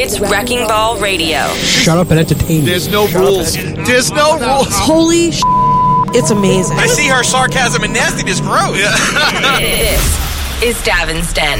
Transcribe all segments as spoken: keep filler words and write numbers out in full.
It's Wrecking Ball Radio. Shut up and entertain me. There's no Shut rules. There's no rules. Holy sh**. It's amazing. I see her sarcasm and nastiness grows. This is Davin's Den.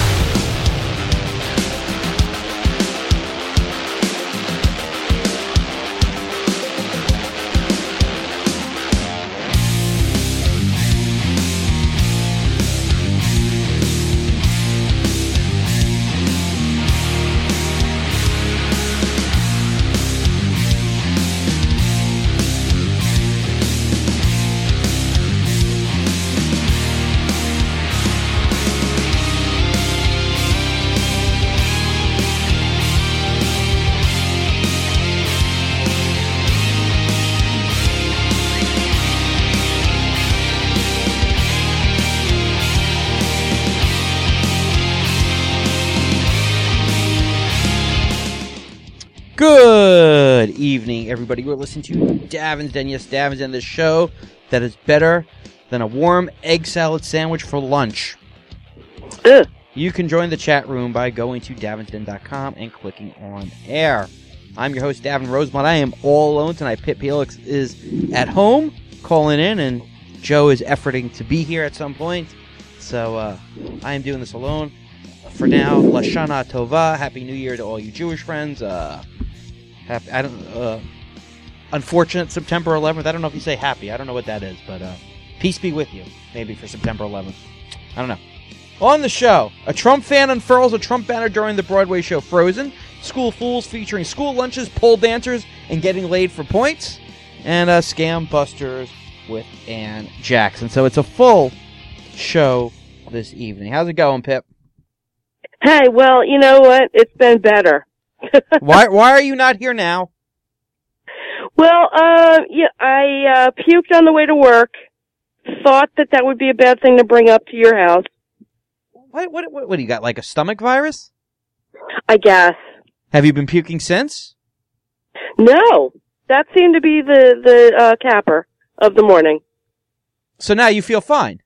Good evening, everybody. We're listening to Davin's Den. Yes, Davin's Den, the show that is better than a warm egg salad sandwich for lunch. Ugh. You can join the chat room by going to davins den dot com and clicking on air. I'm your host, Davin Rosemont. I am all alone tonight. Pip Helix is at home calling in, and Joe is efforting to be here at some point. So uh, I am doing this alone. For now, Lashana Tova. Happy New Year to all you Jewish friends. Uh, happy, I don't. Uh, unfortunate September eleventh. I don't know if you say happy. I don't know what that is, but uh, peace be with you. Maybe for September eleventh. I don't know. On the show, a Trump fan unfurls a Trump banner during the Broadway show Frozen. School fools featuring school lunches, pole dancers, and getting laid for points. And uh, Scam Busters with Ann Jackson. So it's a full show this evening. How's it going, Pip? Hey, well, you know what? It's been better. why Why are you not here now? Well, uh, yeah, I uh, puked on the way to work. Thought that that would be a bad thing to bring up to your house. What, what, what, what do you got, like a stomach virus? I guess. Have you been puking since? No. That seemed to be the, the uh, capper of the morning. So now you feel fine?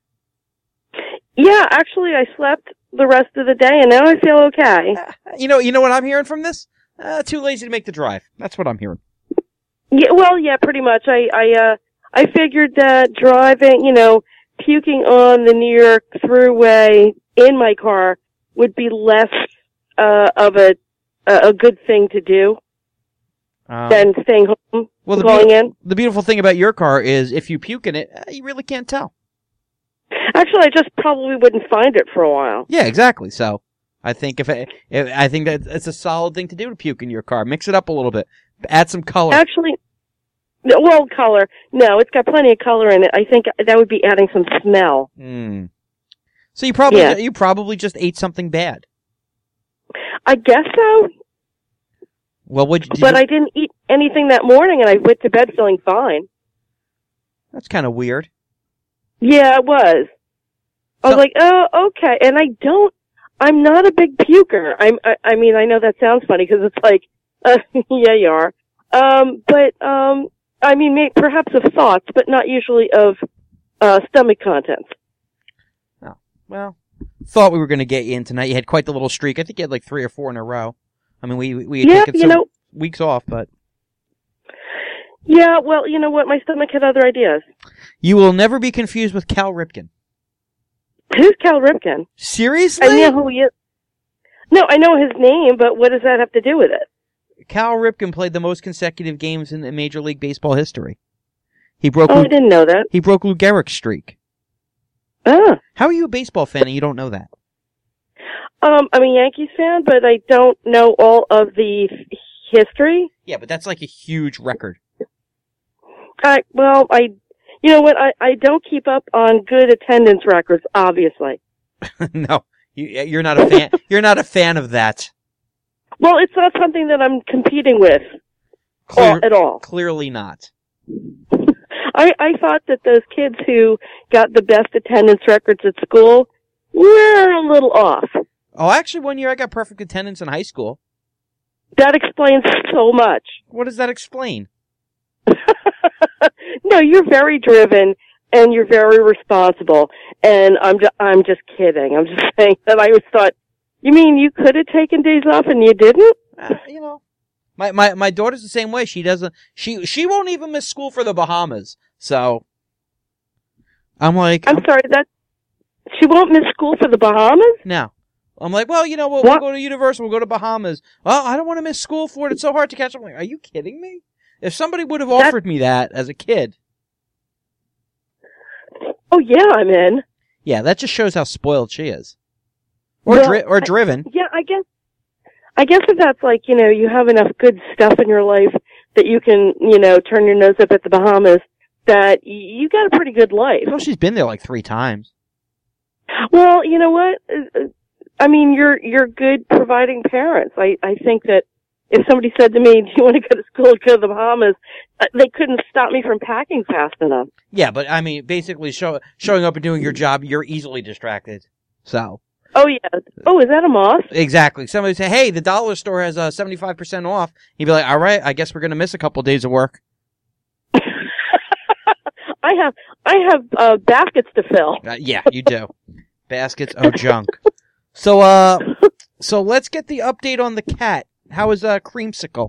Yeah, actually, I slept the rest of the day, and now I feel okay. Uh, you know, you know what I'm hearing from this? Uh, too lazy to make the drive. That's what I'm hearing. Yeah, well, yeah, pretty much. I, I, uh, I figured that driving, you know, puking on the New York Thruway in my car would be less uh, of a a good thing to do um, than staying home. Well, the, going be- in. the beautiful thing about your car is if you puke in it, uh, you really can't tell. Actually, I just probably wouldn't find it for a while. Yeah, exactly. So I think if, it, if I think that it's a solid thing to do to puke in your car. Mix it up a little bit. Add some color. Actually, well, color. No, it's got plenty of color in it. I think that would be adding some smell. Mm. So you probably yeah. you probably just ate something bad. I guess so. Well, what? But you... I didn't eat anything that morning, and I went to bed feeling fine. That's kind of weird. Yeah, it was. I was so... like, oh, okay. And I don't. I'm not a big puker. I'm. I, I mean, I know that sounds funny because it's like, uh, yeah, you are. Um, but um, I mean, may, perhaps of thoughts, but not usually of uh, stomach contents. Oh, well. Thought we were going to get you in tonight. You had quite the little streak. I think you had like three or four in a row. I mean, we we had yeah, taken you some know, weeks off, but yeah. Well, you know what? My stomach had other ideas. You will never be confused with Cal Ripken. Who's Cal Ripken? Seriously? I know who he is. No, I know his name, but what does that have to do with it? Cal Ripken played the most consecutive games in Major League Baseball history. He broke. Oh, Lou, I didn't know that. He broke Lou Gehrig's streak. Ah. How are you a baseball fan and you don't know that? Um, I'm a Yankees fan, but I don't know all of the f- history. Yeah, but that's like a huge record. I well, I, you know what? I, I don't keep up on good attendance records, obviously. No, you, you're not a fan. You're not a fan of that. Well, it's not something that I'm competing with Clear, all, at all. Clearly not. I, I thought that those kids who got the best attendance records at school were a little off. Oh, actually, one year I got perfect attendance in high school. That explains so much. What does that explain? No, you're very driven and you're very responsible. And I'm just, I'm just kidding. I'm just saying that I always thought, you mean you could have taken days off and you didn't? Uh, you know, my, my, my daughter's the same way. She doesn't, she, she won't even miss school for the Bahamas. So, I'm like, I'm, I'm sorry, that, she won't miss school for the Bahamas? No. I'm like, well, you know, we'll, we'll go to Universal, we'll go to Bahamas. Well, I don't want to miss school for it. It's so hard to catch. I'm like, are you kidding me? If somebody would have offered that, me that as a kid. Oh, yeah, I'm in. Yeah, that just shows how spoiled she is. Or well, dri- or driven. I, yeah, I guess, I guess if that's like, you know, you have enough good stuff in your life that you can, you know, turn your nose up at the Bahamas, that you got a pretty good life. Well, she's been there like three times. Well, you know what? I mean, you're you're good providing parents. I I think that if somebody said to me, "Do you want to go to school, go to the Bahamas?" they couldn't stop me from packing fast enough. Yeah, but I mean, basically, show, showing up and doing your job, you're easily distracted. So. Oh yeah. Oh, is that a moth? Exactly. Somebody say, "Hey, the dollar store has a seventy-five percent off." You'd be like, "All right, I guess we're gonna miss a couple days of work." I have I have uh, baskets to fill. Uh, yeah, you do. Baskets of junk. So, uh, so let's get the update on the cat. How is, uh, Creamsicle?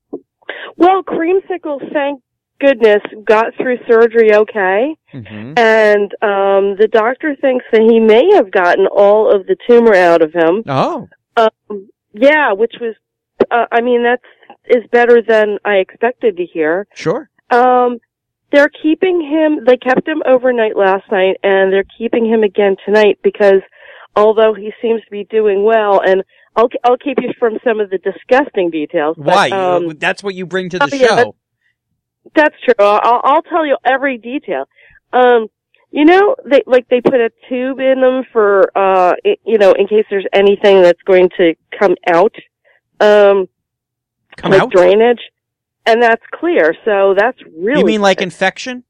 Well, Creamsicle, thank goodness, got through surgery okay. Mm-hmm. And, um, the doctor thinks that he may have gotten all of the tumor out of him. Oh. Um, yeah, which was, uh, I mean, that's, is better than I expected to hear. Sure. Um, they're keeping him, they kept him overnight last night, and they're keeping him again tonight because although he seems to be doing well, and I'll I'll keep you from some of the disgusting details. But, Why? Um, that's what you bring to the oh, show. Yeah, that's, that's true. I'll I'll tell you every detail. Um, you know, they like they put a tube in them for uh, it, you know, in case there's anything that's going to come out, um, come like out drainage, and that's clear. So that's really. You mean good. like infection?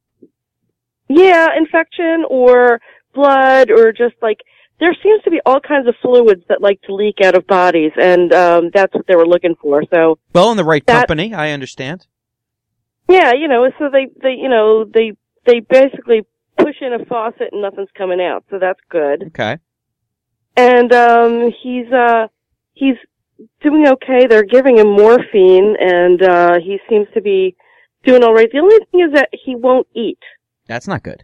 Yeah, infection or blood or just like. There seems to be all kinds of fluids that like to leak out of bodies, and um that's what they were looking for. So well, in the right that, company, I understand. Yeah, you know, so they they you know they they basically push in a faucet and nothing's coming out, so that's good. Okay. And um he's uh he's doing okay. They're giving him morphine, and uh he seems to be doing all right. The only thing is that he won't eat. That's not good.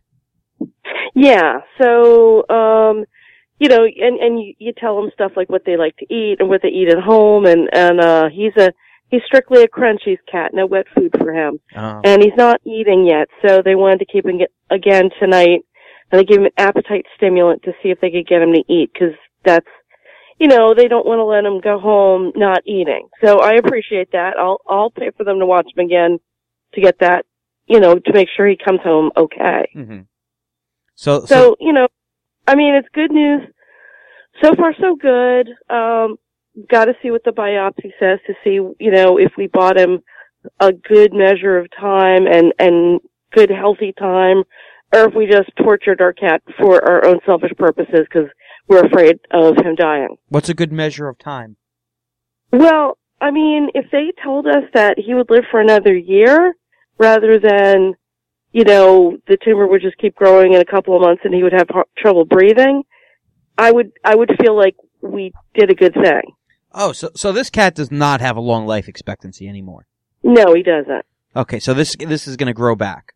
Yeah. So um. You know, and, and you, you tell them stuff like what they like to eat and what they eat at home, and, and, uh, he's a, he's strictly a Crunchies cat, no wet food for him. Oh. And he's not eating yet, so they wanted to keep him get, again tonight, and they gave him an appetite stimulant to see if they could get him to eat, cause that's, you know, they don't want to let him go home not eating. So I appreciate that. I'll, I'll pay for them to watch him again to get that, you know, to make sure he comes home okay. Mm-hmm. So, so, so, you know, I mean, it's good news. So far, so good. Um, got to see what the biopsy says to see, you know, if we bought him a good measure of time and, and good healthy time, or if we just tortured our cat for our own selfish purposes because we're afraid of him dying. What's a good measure of time? Well, I mean, if they told us that he would live for another year rather than, you know, the tumor would just keep growing in a couple of months and he would have trouble breathing, I would, I would feel like we did a good thing. Oh, so, so this cat does not have a long life expectancy anymore? No, he doesn't. Okay, so this, this is gonna grow back.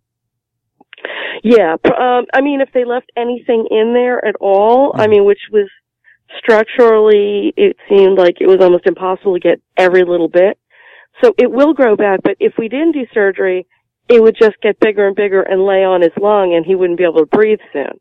Yeah, um, I mean, if they left anything in there at all, mm-hmm. I mean, which was structurally, it seemed like it was almost impossible to get every little bit. So it will grow back, but if we didn't do surgery, it would just get bigger and bigger and lay on his lung and he wouldn't be able to breathe soon.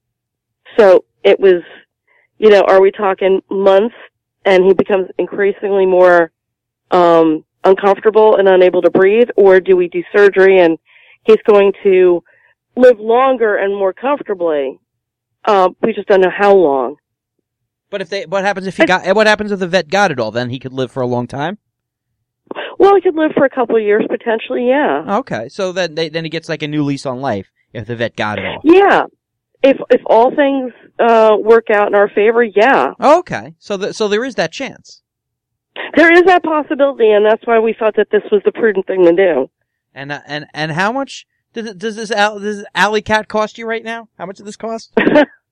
So it was, you know, are we talking months and he becomes increasingly more, um, uncomfortable and unable to breathe, or do we do surgery and he's going to live longer and more comfortably? Um, we just don't know how long. But if they, what happens if he got, what happens if the vet got it all? Then he could live for a long time? Well, he could live for a couple of years potentially, yeah. Okay, so then they, then he gets like a new lease on life if the vet got it all. Yeah. If, if all things, uh, work out in our favor, yeah. Okay, so the, so there is that chance. There is that possibility, and that's why we thought that this was the prudent thing to do. And, uh, and, and how much does, it, does this, does this alley cat cost you right now? How much does this cost?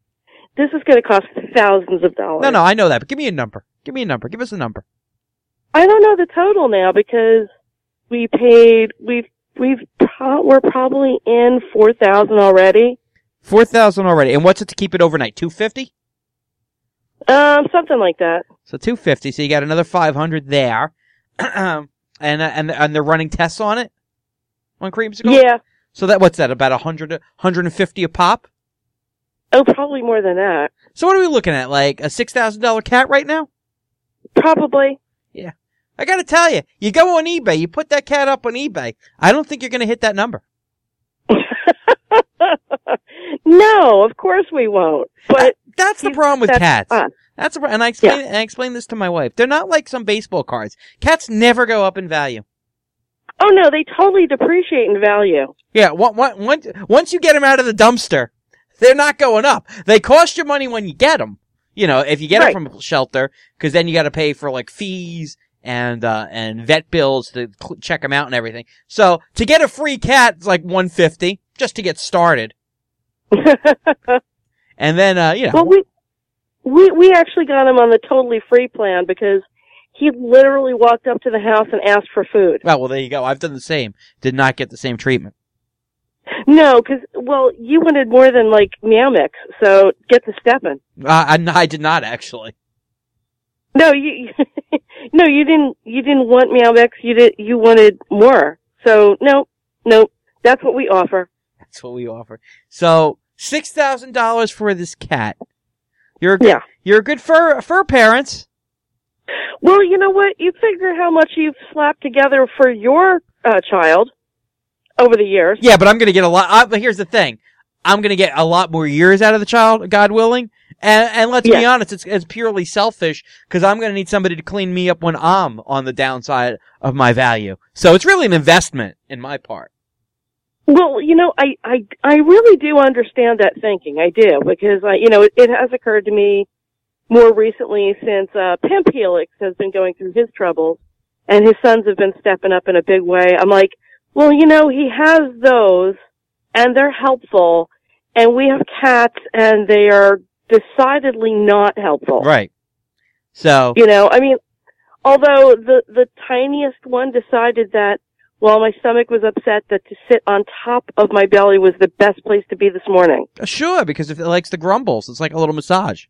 This is going to cost thousands of dollars. No, no, I know that, but give me a number. Give me a number. Give us a number. I don't know the total now because we paid, we've, we've, pro- we're probably in four thousand already. Four thousand already. And what's it to keep it overnight? Two fifty? Um, something like that. So two fifty. So you got another five hundred there. and, uh, and, and they're running tests on it? On Creamsicle? Yeah. So that, what's that? About a hundred, hundred and fifty a pop? Oh, probably more than that. So what are we looking at? Like a six thousand dollar cat right now? Probably. Yeah. I gotta tell you, you go on eBay, you put that cat up on eBay, I don't think you're gonna hit that number. No, of course we won't. But that, that's the problem with that's cats. us. That's the, and I explain Yeah. and I explain this to my wife. They're not like some baseball cards. Cats never go up in value. Oh no, they totally depreciate in value. Yeah, one, one, once once you get them out of the dumpster, they're not going up. They cost you money when you get them. You know, if you get Right. it from a shelter, because then you got to pay for like fees and uh and vet bills to cl- check them out and everything. So to get a free cat, it's like one fifty just to get started. And then uh you know, Well, we we we actually got him on the totally free plan because he literally walked up to the house and asked for food. well, well, there you go. I've done the same. Did not get the same treatment. No, because well, you wanted more than like Meow Mix, so get the steppin'. Uh, I, I did not actually. No, you no, you didn't. You didn't want Meow Mix. You did. You wanted more. So no, no, that's what we offer. That's what we offer. So six thousand dollars for this cat. You're a good, Yeah. you're a good fur fur parents. Well, you know what? You figure how much you've slapped together for your uh, child over the years. Yeah, but I'm gonna get a lot. Uh, but here's the thing, I'm gonna get a lot more years out of the child, God willing. And and let's be Yeah. honest, it's it's purely selfish because I'm gonna need somebody to clean me up when I'm on the downside of my value. So it's really an investment in my part. Well, you know, I, I, I really do understand that thinking. I do, because, I, you know, it, it has occurred to me more recently since, uh, Pimp Helix has been going through his troubles and his sons have been stepping up in a big way. I'm like, well, you know, he has those and they're helpful and we have cats and they are decidedly not helpful. Right. So You know, I mean, although the, the tiniest one decided that while my stomach was upset that to sit on top of my belly was the best place to be this morning. sure, because if it likes the grumbles, it's like a little massage.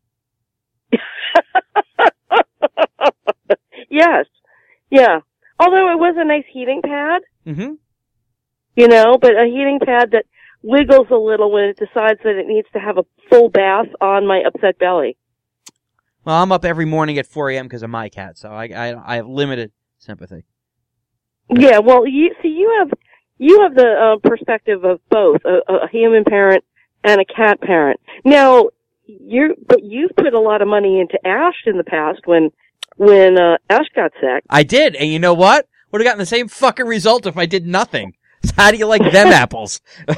Yes. Yeah. Although it was a nice heating pad, Mm-hmm. you know, but a heating pad that wiggles a little when it decides that it needs to have a full bath on my upset belly. Well, I'm up every morning at four a.m. because of my cat, so I, I I have limited sympathy. Yeah, well, you see, you have you have the uh, perspective of both a, a human parent and a cat parent. Now, you but you've put a lot of money into Ash in the past when when uh, Ash got sick. I did, and you know what? Would have gotten the same fucking result if I did nothing. So how do you like them apples?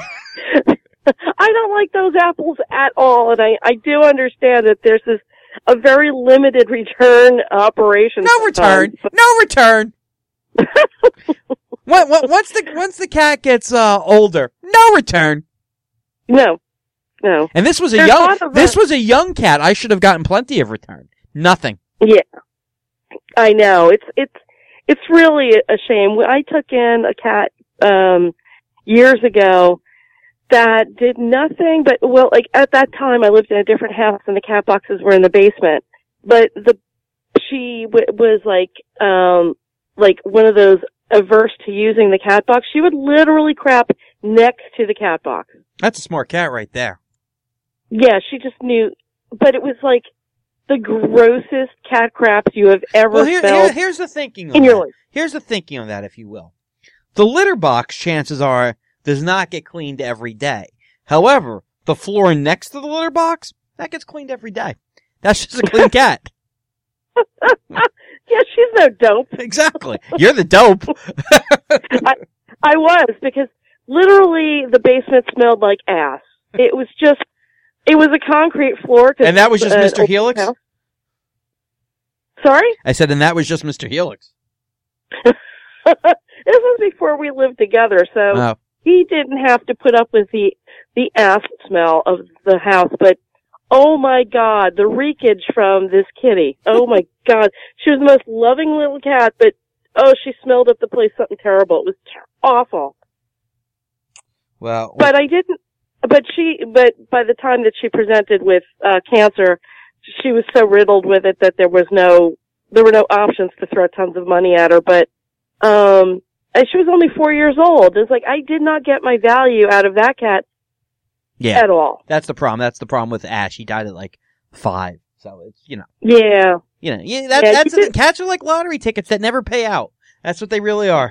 I don't like those apples at all, and I I do understand that there's this a very limited return operation. No return. sometimes. No return. what, what, once the once the cat gets uh, older, no return. No, no. And this was a There's young lots of this that. was a young cat. I should have gotten plenty of return. Nothing. Yeah, I know. It's it's it's really a shame. I took in a cat um years ago that did nothing but, well, like at that time I lived in a different house and the cat boxes were in the basement. But the she w- was like um like one of those averse to using the cat box. She would literally crap next to the cat box. That's a smart cat right there. Yeah, she just knew, but it was like the grossest cat craps you have ever Well, here, smelled here, here's the thinking on in that. your life. Here's the thinking on that, if you will. The litter box, chances are, does not get cleaned every day. However, the floor next to the litter box, that gets cleaned every day. That's just a clean cat. Yeah, she's no dope. Exactly. You're the dope. I, I was, because literally the basement smelled like ass. It was just, it was a concrete floor. 'cause And that was just uh, Mister old Helix? house. Sorry? I said, and that was just Mister Helix. This was before we lived together, so Oh. he didn't have to put up with the, the ass smell of the house, but Oh my God, the reekage from this kitty. Oh my God. She was the most loving little cat, but oh, she smelled up the place something terrible. It was ter- awful. Well, but I didn't, but she, but by the time that she presented with, uh, cancer, she was so riddled with it that there was no, there were no options to throw tons of money at her, but, um, and she was only four years old. It's like, I did not get my value out of that cat yeah, at all. That's the problem. That's the problem with Ash. He died at like five. So it's, you know. Yeah. You know, yeah, that, yeah, that's the did. thing. Cats are like lottery tickets that never pay out. That's what they really are.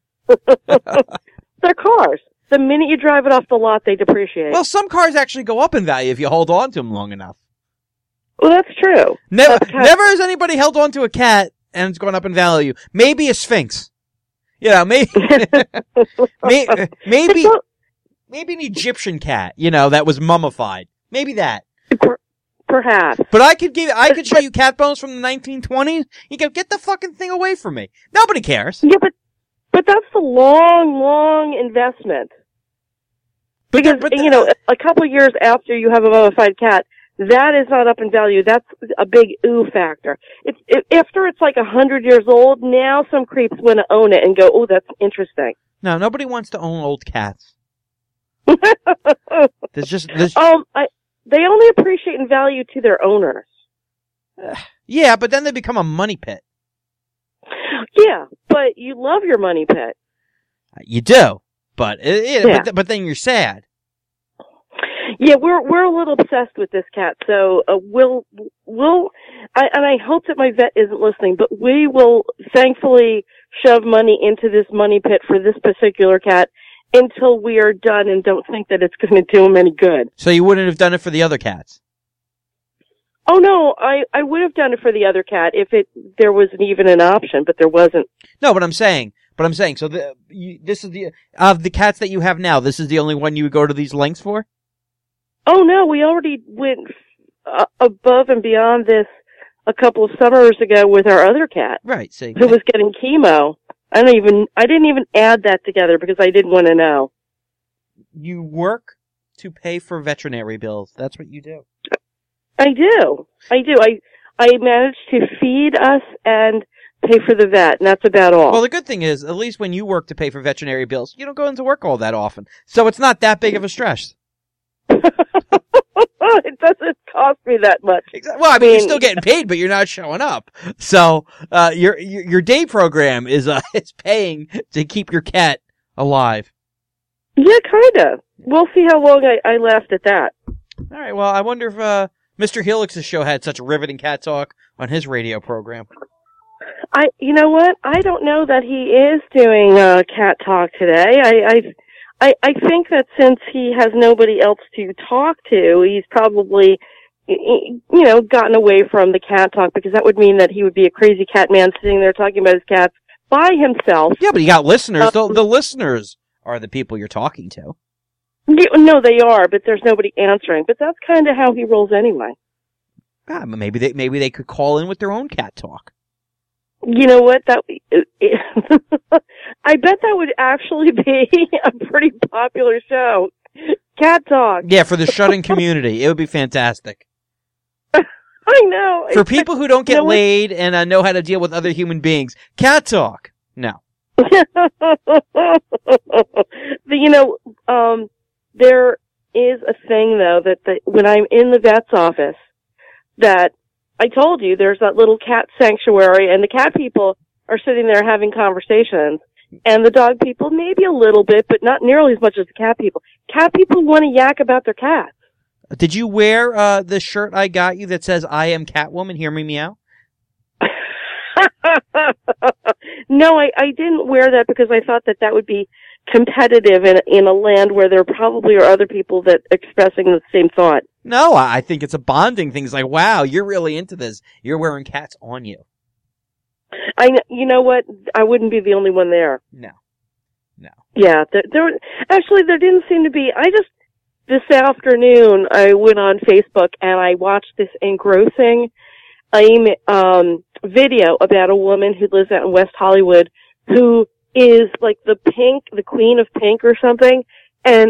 They're cars. The minute you drive it off the lot, they depreciate. Well, some cars actually go up in value if you hold on to them long enough. Well, that's true. Never, That's never has anybody held on to a cat and it's gone up in value. Maybe a Sphinx. Yeah, maybe, maybe, maybe, maybe an Egyptian cat, you know, that was mummified. Maybe that. Perhaps. But I could give, I could show you cat bones from the nineteen twenties. You go, get the fucking thing away from me. Nobody cares. Yeah, but, but that's a long, long investment. But because, the, but the, you know, a couple of years after you have a mummified cat, that is not up in value. That's a big ooh factor. If, if, after it's like a hundred years old, now some creeps want to own it and go, oh, that's interesting. No, nobody wants to own old cats. There's just, there's... Um, I, they only appreciate and value to their owners. Uh, yeah, but then they become a money pit. Yeah, but you love your money pit. You do, but, it, yeah. but, but then you're sad. Yeah, we're we're a little obsessed with this cat, so uh, we'll we'll I, and I hope that my vet isn't listening, but we will thankfully shove money into this money pit for this particular cat until we are done and don't think that it's going to do him any good. So you wouldn't have done it for the other cats? Oh no, I I would have done it for the other cat if it there wasn't even an option, but there wasn't. No, but I'm saying, but I'm saying, so the you, this is the of the cats that you have now. This is the only one you would go to these lengths for? Oh no, we already went uh, above and beyond this a couple of summers ago with our other cat. Right, see. Who was getting chemo. I don't even, I didn't even add that together because I didn't want to know. You work to pay for veterinary bills. That's what you do. I do. I do. I, I managed to feed us and pay for the vet, and that's about all. Well, the good thing is, at least when you work to pay for veterinary bills, you don't go into work all that often. So it's not that big of a stress. It doesn't cost me that much. Exactly. Well, I mean, I mean, you're still getting paid, but you're not showing up. So, uh, your, your, your day program is, uh, is paying to keep your cat alive. Yeah, kinda. We'll see how long I, I last at that. Alright, well, I wonder if, uh, Mister Helix's show had such riveting cat talk on his radio program. I, you know what? I don't know that he is doing, uh, cat talk today. I, I, I, I think that since he has nobody else to talk to, he's probably, you know, gotten away from the cat talk, because that would mean that he would be a crazy cat man sitting there talking about his cats by himself. Yeah, but you got listeners. Um, the, the listeners are the people you're talking to. No, they are, but there's nobody answering. But that's kind of how he rolls anyway. Ah, maybe they maybe they could call in with their own cat talk. You know what? That I bet that would actually be a pretty popular show. Cat talk. Yeah, for the shut-in community, it would be fantastic. I know. For people who don't get you know laid and uh, know how to deal with other human beings, cat talk. No. the, you know, um, there is a thing though that the, when I'm in the vet's office, that I told you there's that little cat sanctuary, and the cat people are sitting there having conversations, and the dog people maybe a little bit, but not nearly as much as the cat people. Cat people want to yak about their cats. Did you wear uh, the shirt I got you that says "I am Catwoman"? Hear me meow. No, I, I didn't wear that because I thought that that would be competitive in in a land where there probably are other people that expressing the same thought. No, I think it's a bonding thing. It's like, wow, you're really into this. You're wearing cats on you. I, you know what? I wouldn't be the only one there. No, no. Yeah, there, there actually there didn't seem to be. I just this afternoon I went on Facebook and I watched this engrossing um video about a woman who lives out in West Hollywood who is like the pink, the queen of pink or something, and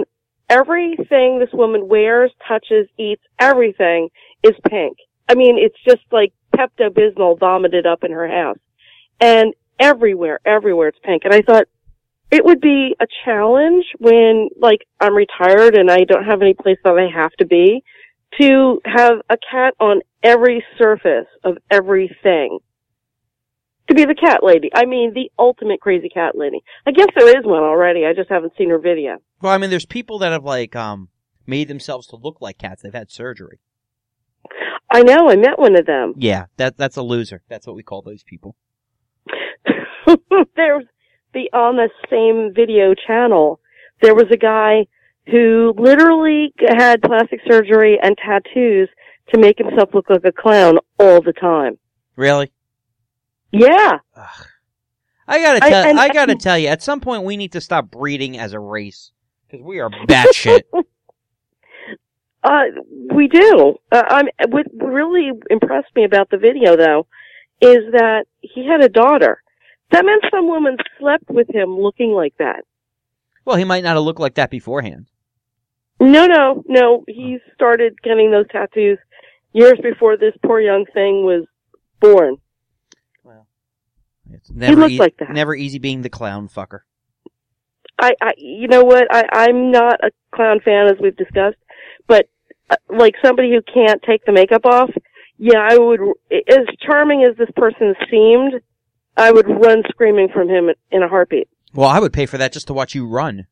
everything this woman wears, touches, eats, everything is pink. I mean, it's just like Pepto-Bismol vomited up in her house. And everywhere, everywhere it's pink. And I thought it would be a challenge when, like, I'm retired and I don't have any place that I have to be, to have a cat on every surface of everything. To be the cat lady. I mean, the ultimate crazy cat lady. I guess there is one already. I just haven't seen her video. Well, I mean, there's people that have, like, um, made themselves to look like cats. They've had surgery. I know. I met one of them. Yeah, that that's a loser. That's what we call those people. There's the, on the same video channel, there was a guy who literally had plastic surgery and tattoos to make himself look like a clown all the time. Really? Yeah. Ugh. I gotta tell, I, and, I gotta tell you, at some point we need to stop breeding as a race. Because we are batshit. uh, we do. Uh, I'm, what really impressed me about the video, though, is that he had a daughter. That meant some woman slept with him looking like that. Well, he might not have looked like that beforehand. No, no, no. He started getting those tattoos years before this poor young thing was born. Well, it's never he looked e- like that. Never easy being the clown fucker. I, I, you know what? I, I'm not a clown fan, as we've discussed, but uh, like somebody who can't take the makeup off, yeah, I would. As charming as this person seemed, I would run screaming from him in a heartbeat. Well, I would pay for that just to watch you run.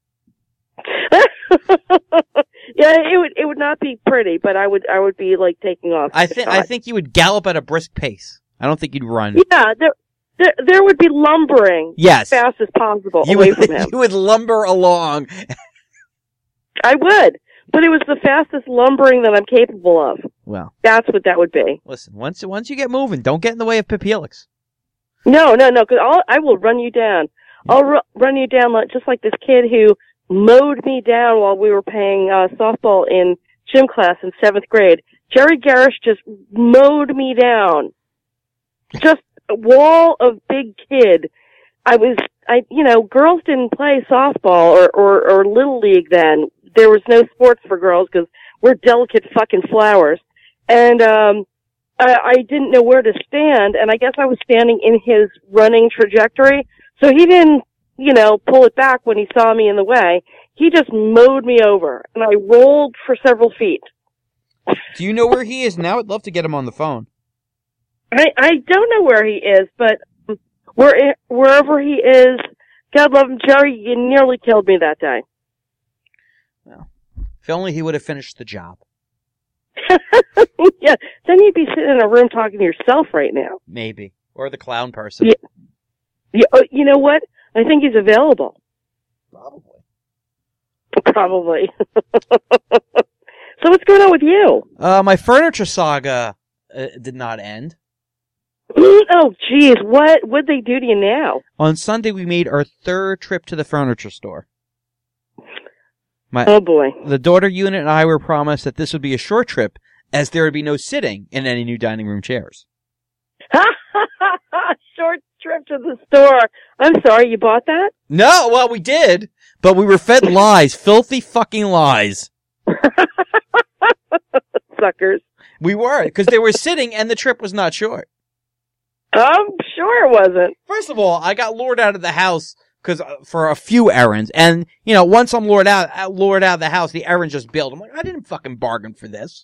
Yeah, it would. It would not be pretty, but I would. I would be like taking off. I think. I think you would gallop at a brisk pace. I don't think you'd run. Yeah, there, there, there would be lumbering. Yes. As fast as possible You away would, from him. You would lumber along. I would, but it was the fastest lumbering that I'm capable of. Well, that's what that would be. Listen, once once you get moving, don't get in the way of Pip Helix. No, no, no, because I will run you down. I'll ru- run you down like, just like this kid who mowed me down while we were playing uh, softball in gym class in seventh grade. Jerry Garish just mowed me down. Just a wall of big kid. I was, I, you know, girls didn't play softball or, or, or Little League then. There was no sports for girls because we're delicate fucking flowers. And, um, I, I didn't know where to stand, and I guess I was standing in his running trajectory. So he didn't, you know, pull it back when he saw me in the way. He just mowed me over, and I rolled for several feet. Do you know where he is now? I'd love to get him on the phone. I, I don't know where he is, but where, wherever he is, God love him, Jerry, you nearly killed me that day. Well, if only he would have finished the job. Yeah, then you'd be sitting in a room talking to yourself right now. Maybe. Or the clown person. Yeah. Yeah, uh, you know what? I think he's available. Probably. Probably. So what's going on with you? Uh, my furniture saga uh, did not end. Oh, geez. What what'd they do to you now? On Sunday, we made our third trip to the furniture store. My, oh, boy. The daughter unit and I were promised that this would be a short trip, as there would be no sitting in any new dining room chairs. Short trip to the store. I'm sorry, you bought that? No, well, we did, but we were fed lies, filthy fucking lies. Suckers. We were, because they were sitting and the trip was not short. I'm sure it wasn't. First of all, I got lured out of the house because uh, for a few errands, and you know, once I'm lured out, uh, lured out of the house, the errands just build. I'm like, I didn't fucking bargain for this.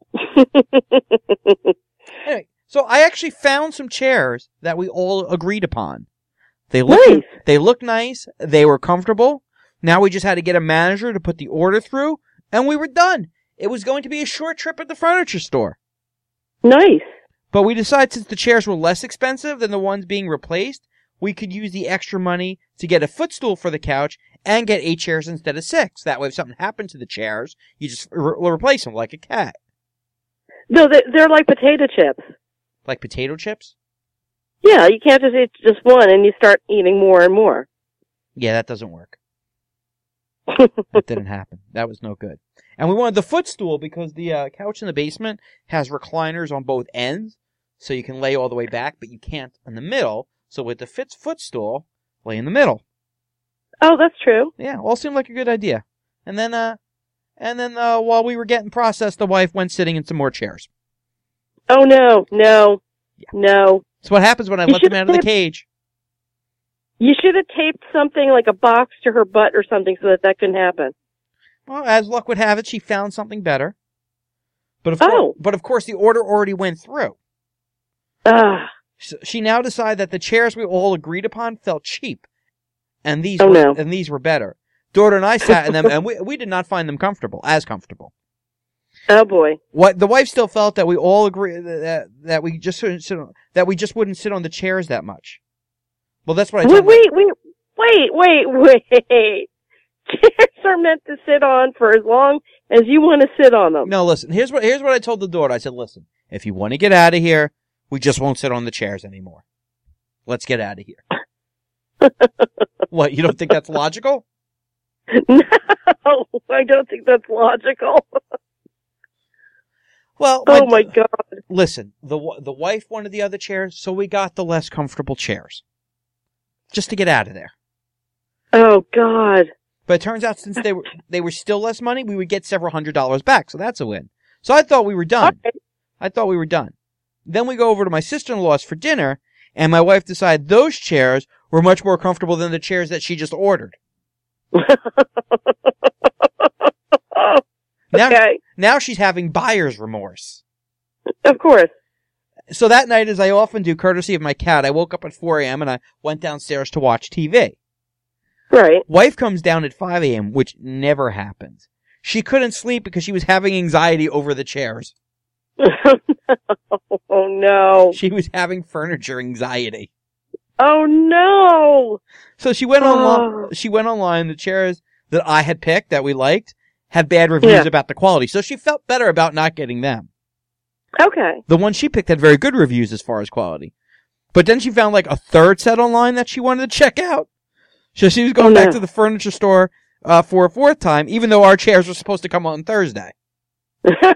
Anyway, so I actually found some chairs that we all agreed upon. They look, nice. They look nice. They were comfortable. Now we just had to get a manager to put the order through, and we were done. It was going to be a short trip at the furniture store. Nice. But we decided since the chairs were less expensive than the ones being replaced, we could use the extra money to get a footstool for the couch and get eight chairs instead of six. That way, if something happened to the chairs, you just re- replace them like a cat. No, they're, they're like potato chips. Like potato chips? Yeah, you can't just eat just one and you start eating more and more. Yeah, that doesn't work. That didn't happen. That was no good. And we wanted the footstool because the uh, couch in the basement has recliners on both ends, so you can lay all the way back, but you can't in the middle. So with the Fitz footstool, lay in the middle. Oh, that's true. Yeah, all seemed like a good idea. And then uh, And then uh, while we were getting processed, the wife went sitting in some more chairs. Oh, no, no, yeah. no. That's what happens when I you let them out of the cage. You should have taped something like a box to her butt or something so that that couldn't happen. Well, as luck would have it, she found something better. But of, oh. course, but of course, the order already went through. Ah. So she now decided that the chairs we all agreed upon felt cheap, and these oh, were, no. and these were better. Daughter and I sat in them, and we we did not find them comfortable, as comfortable. Oh boy! What the wife still felt that we all agree that that we just shouldn't sit on, that we just wouldn't sit on the chairs that much. Well, that's what I told wait, wait, wait, wait, wait, wait. Chairs are meant to sit on for as long as you want to sit on them. No, listen. Here's what here's what I told the daughter. I said, listen, if you want to get out of here, we just won't sit on the chairs anymore. Let's get out of here. What? You don't think that's logical? No, I don't think that's logical. Well, oh my, my God! Listen, the the wife wanted the other chairs, so we got the less comfortable chairs, just to get out of there. Oh God! But it turns out since they were they were still less money, we would get several hundred dollars back, so that's a win. So I thought we were done. Okay. I thought we were done. Then we go over to my sister-in-law's for dinner, and my wife decided those chairs were much more comfortable than the chairs that she just ordered. Now, okay. now she's having buyer's remorse. Of course. So that night, as I often do, courtesy of my cat, I woke up at four a.m. and I went downstairs to watch T V. Right. Wife comes down at five a.m., which never happens. She couldn't sleep because she was having anxiety over the chairs. Oh, no. She was having furniture anxiety. Oh, no. So she went oh. online. She went online. The chairs that I had picked that we liked had bad reviews yeah. about the quality. So she felt better about not getting them. Okay. The one she picked had very good reviews as far as quality. But then she found like a third set online that she wanted to check out. So she was going oh, back no. to the furniture store uh, for a fourth time, even though our chairs were supposed to come on Thursday. Oh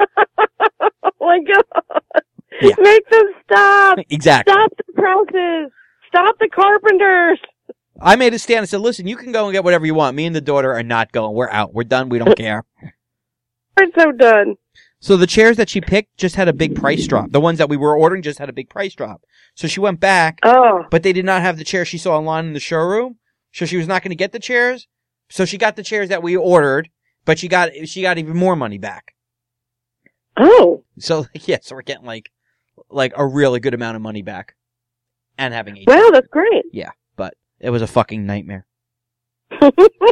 my God. Yeah. Make them stop. Exactly. Stop the presses. Stop the carpenters. I made a stand and said, listen, you can go and get whatever you want. Me and the daughter are not going. We're out. We're done. We don't care. We're so done. So the chairs that she picked just had a big price drop. The ones that we were ordering just had a big price drop. So she went back, oh. but they did not have the chairs she saw online in the showroom. So she was not going to get the chairs. So she got the chairs that we ordered, but she got she got even more money back. Oh. So, yeah, so we're getting like like a really good amount of money back. And having eight. Wow, that's great. Yeah, but it was a fucking nightmare. I,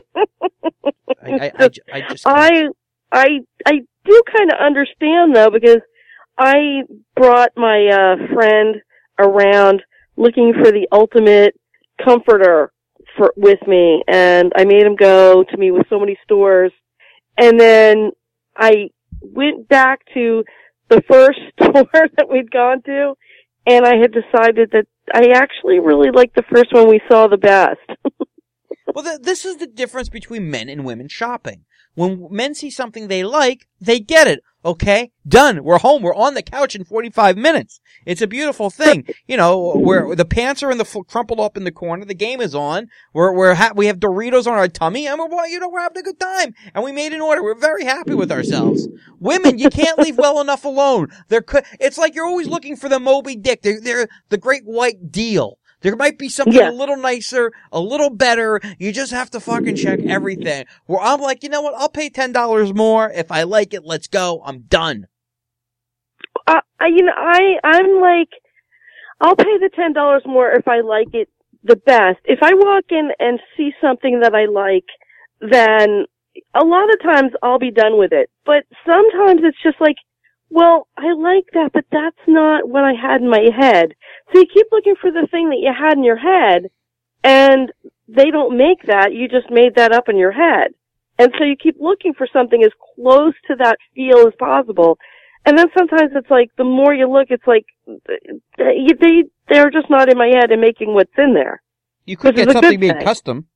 I, I, I just I, I, I do kind of understand though, because I brought my uh, friend around looking for the ultimate comforter for with me, and I made him go to me with so many stores, and then I went back to the first store that we'd gone to, and I had decided that I actually really liked the first one we saw the best. Well, th- this is the difference between men and women shopping. When men see something they like, they get it. Okay, done. We're home. We're on the couch in forty-five minutes. It's a beautiful thing. You know, where the pants are in the f- crumpled up in the corner. The game is on. We're we're ha- we have Doritos on our tummy, and we're you know we're having a good time. And we made an order. We're very happy with ourselves. Women, you can't leave well enough alone. They're co- it's like you're always looking for the Moby Dick. They're they're the great white deal. There might be something yeah. a little nicer, a little better. You just have to fucking check everything. Where I'm like, you know what? I'll pay ten dollars more. If I like it, let's go. I'm done. Uh, I, you know, I, I'm like, I'll pay the ten dollars more if I like it the best. If I walk in and see something that I like, then a lot of times I'll be done with it. But sometimes it's just like, well, I like that, but that's not what I had in my head. So you keep looking for the thing that you had in your head, and they don't make that. You just made that up in your head. And so you keep looking for something as close to that feel as possible. And then sometimes it's like, the more you look, it's like, they, they, they're just not in my head and making what's in there. You could get something made custom.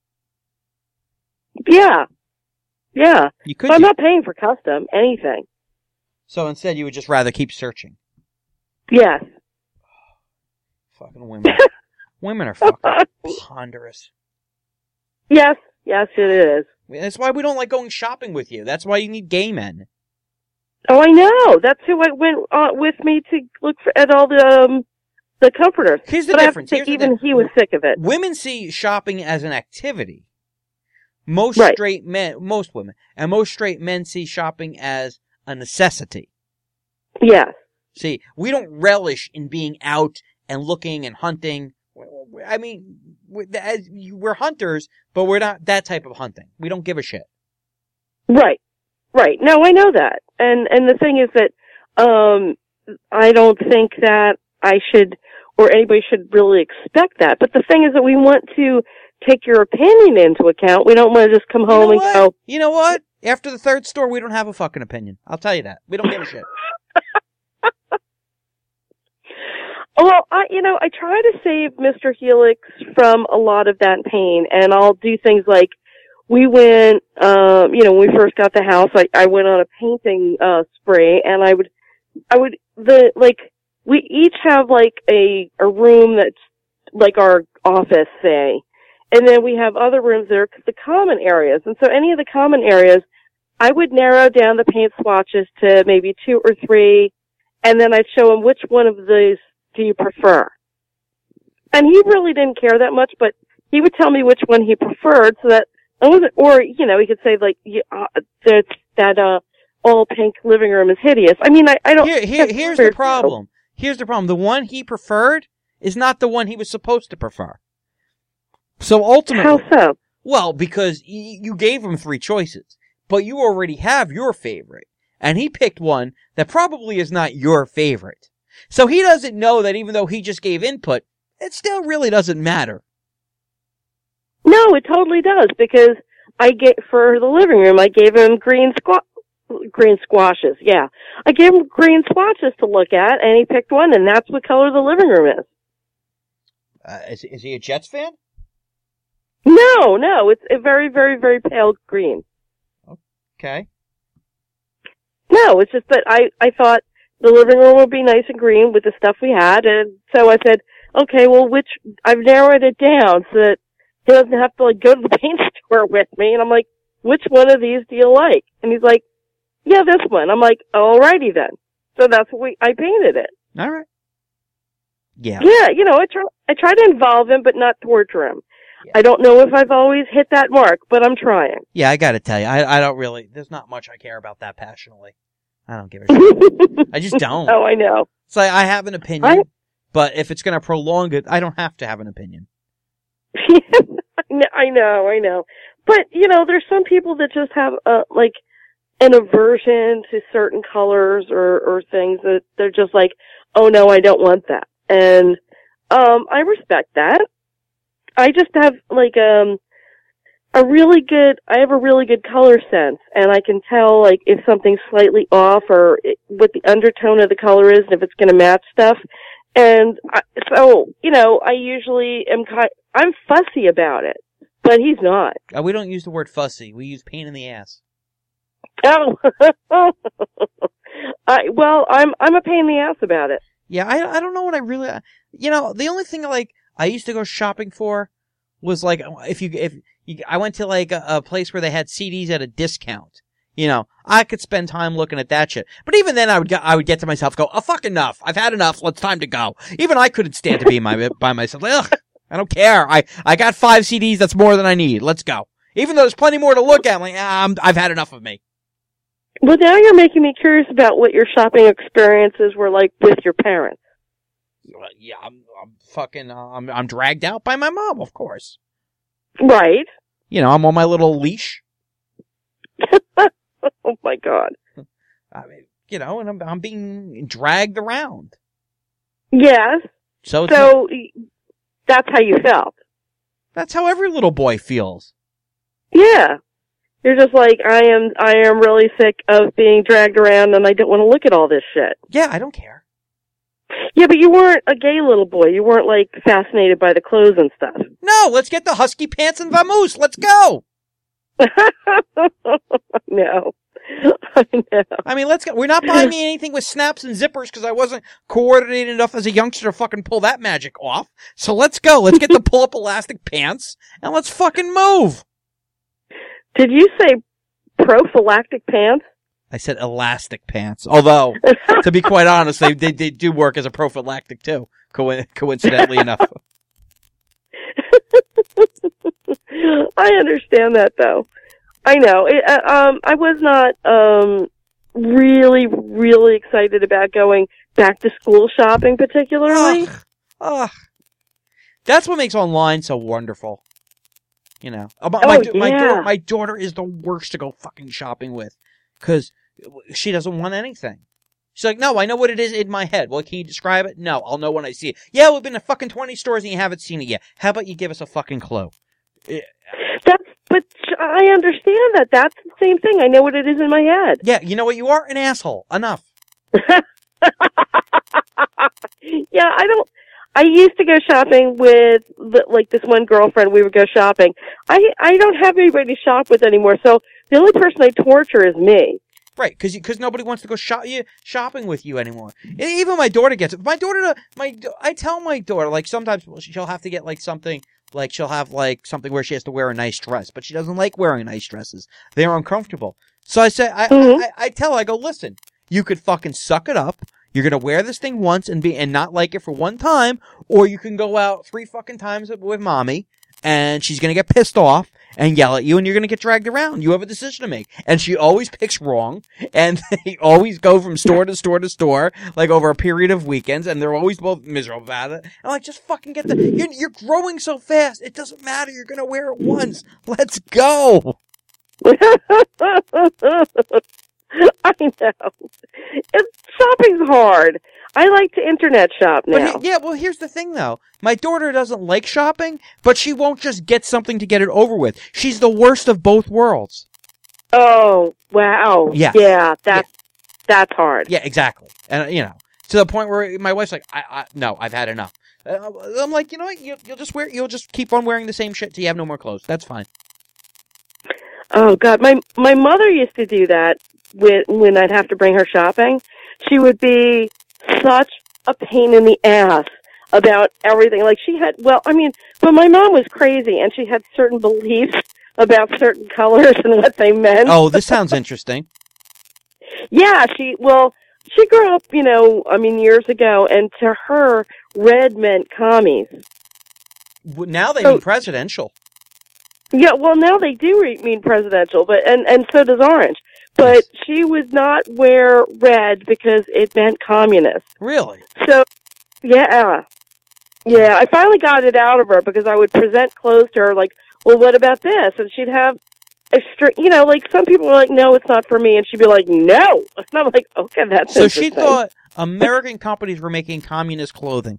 Yeah. Yeah. You could. But I'm not paying for custom, anything. So instead, you would just rather keep searching. Yes. Fucking women. Women are fucking ponderous. Yes. Yes, it is. That's why we don't like going shopping with you. That's why you need gay men. Oh, I know. That's who I went uh, with me to look for, at all the um, the comforters. Here's the but difference. I have to Here's say, the even di- he was sick of it. Women see shopping as an activity. Most Right. straight men, most women, and most straight men see shopping as a necessity. Yes. See, we don't relish in being out and looking and hunting. I mean, we're hunters, but we're not that type of hunting. We don't give a shit. Right. Right. No, I know that. And and the thing is that um I don't think that I should or anybody should really expect that. But the thing is that we want to take your opinion into account. We don't want to just come home You know and what? go, You know what? After the third store, we don't have a fucking opinion. I'll tell you that. We don't give a shit. well, I, you know, I try to save Mister Helix from a lot of that pain, and I'll do things like we went, um, you know, when we first got the house, I, I went on a painting uh, spree, and I would, I would, the like, we each have like a a room that's like our office, say, and then we have other rooms that are the common areas, and so any of the common areas, I would narrow down the paint swatches to maybe two or three, and then I'd show him which one of these do you prefer. And he really didn't care that much, but he would tell me which one he preferred, so that I wasn't, or you know, he could say like, yeah, uh, that that uh, all pink living room is hideous. I mean, I, I don't. Here, here, here's the problem. Here's the problem. The one he preferred is not the one he was supposed to prefer. So ultimately, How so? Well, because y- you gave him three choices, but you already have your favorite, and he picked one that probably is not your favorite. So he doesn't know that even though he just gave input, it still really doesn't matter. No, it totally does, because I get, for the living room, I gave him green squa- green squashes, yeah. I gave him green swatches to look at, and he picked one, and that's what color the living room is. Uh, is, is he a Jets fan? No, no, it's a very, very, very pale green. Okay. No, it's just that I, I thought the living room would be nice and green with the stuff we had, and so I said, okay, well, which, I've narrowed it down so that he doesn't have to, like, go to the paint store with me, and I'm like, which one of these do you like? And he's like, yeah, this one. I'm like, alrighty then. So that's what we, I painted it. All right. Yeah. Yeah, you know, I try, I try to involve him, but not torture him. Yeah. I don't know if I've always hit that mark, but I'm trying. Yeah, I gotta tell you, I, I don't really, there's not much I care about that passionately. I don't give a shit. I just don't. Oh, I know. It's like, I have an opinion, I, but if it's gonna prolong it, I don't have to have an opinion. I know, I know. But, you know, there's some people that just have, uh, like, an aversion to certain colors or, or things that they're just like, oh no, I don't want that. And, um, I respect that. I just have, like, um, a really good, I have a really good color sense, and I can tell, like, if something's slightly off or it, what the undertone of the color is and if it's gonna match stuff. And I, so, you know, I usually am kind, I'm fussy about it, but he's not. Uh, we don't use the word fussy. We use pain in the ass. Oh, I, well, I'm, I'm a pain in the ass about it. Yeah, I, I don't know what I really, you know, the only thing like I used to go shopping for was like, if you, if you, I went to like a, a place where they had C Ds at a discount. You know, I could spend time looking at that shit. But even then I would get, I would get to myself, go, oh, fuck enough. I've had enough. It's time to go. Even I couldn't stand to be my, by myself. Like, ugh, I don't care. I, I got five C Ds. That's more than I need. Let's go. Even though there's plenty more to look at, I'm like, ah, I'm, I've had enough of me. Well, now you're making me curious about what your shopping experiences were like with your parents. Yeah, I'm, I'm fucking, uh, I'm, I'm dragged out by my mom, of course. Right. You know, I'm on my little leash. Oh my God. I mean, you know, and I'm, I'm being dragged around. Yes. So, it's So that's how you felt. That's how every little boy feels. Yeah. You're just like, I am, I am really sick of being dragged around and I don't want to look at all this shit. Yeah, I don't care. Yeah, but you weren't a gay little boy. You weren't, like, fascinated by the clothes and stuff. No, let's get the husky pants and vamoose. Let's go. No. I know. I mean, let's go. We're not buying me anything with snaps and zippers because I wasn't coordinated enough as a youngster to fucking pull that magic off. So let's go. Let's get the pull-up elastic pants and let's fucking move. Did you say prophylactic pants? I said elastic pants. Although, to be quite honest, they, they they do work as a prophylactic too. Co- coincidentally enough. I understand that though. I know. It, uh, um, I was not um really, really excited about going back to school shopping, particularly. Ugh. Ugh. That's what makes online so wonderful. You know, uh, my, Oh, my, yeah. my, daughter, my daughter is the worst to go fucking shopping with, because she doesn't want anything. She's like, no, I know what it is in my head. Well, can you describe it? No, I'll know when I see it. Yeah, we've been to fucking twenty stores and you haven't seen it yet. How about you give us a fucking clue? That's, but I understand that. That's the same thing. I know what it is in my head. Yeah, you know what? You are an asshole. Enough. Yeah, I don't. I used to go shopping with the, like this one girlfriend. We would go shopping. I I don't have anybody to shop with anymore. So the only person I torture is me. Right, because because nobody wants to go shop you shopping with you anymore. And even my daughter gets it. My daughter, my I tell my daughter, like, sometimes she'll have to get like something, like she'll have like something where she has to wear a nice dress, but she doesn't like wearing nice dresses. They're uncomfortable. So I say, I Mm-hmm. I, I tell her, I go, listen, you could fucking suck it up. You're gonna wear this thing once and be and not like it for one time, or you can go out three fucking times with mommy, and she's gonna get pissed off and yell at you, and you're gonna get dragged around. You have a decision to make. And she always picks wrong, and they always go from store to store to store, like over a period of weekends, and they're always both miserable about it. I'm like, just fucking get the. You're, you're growing so fast. It doesn't matter. You're gonna wear it once. Let's go. I know. It's, shopping's hard. I like to internet shop now. But he- yeah, well, here's the thing, though. My daughter doesn't like shopping, but she won't just get something to get it over with. She's the worst of both worlds. Oh, wow. Yeah. Yeah, that's, that's hard. Yeah, exactly. And, uh, you know, to the point where my wife's like, I, I no, I've had enough. Uh, I'm like, you know what? You, you'll just wear, you'll just keep on wearing the same shit till you have no more clothes. That's fine. Oh, God. My, my mother used to do that when, when I'd have to bring her shopping. She would be such a pain in the ass about everything. Like, she had, well, I mean, but my mom was crazy, and she had certain beliefs about certain colors and what they meant. Oh, this sounds interesting. Yeah, she, well, she grew up, you know, I mean, years ago, and to her, red meant commies. W- Now they So- mean presidential. Yeah, well, now they do re- mean presidential, but and, and so does orange. But Yes. she would not wear red because it meant communist. Really? So, yeah. Yeah, I finally got it out of her because I would present clothes to her like, well, what about this? And she'd have a string, you know, like some people were like, no, it's not for me. And she'd be like, no. And I'm like, okay, that's So she interesting. thought American companies were making communist clothing.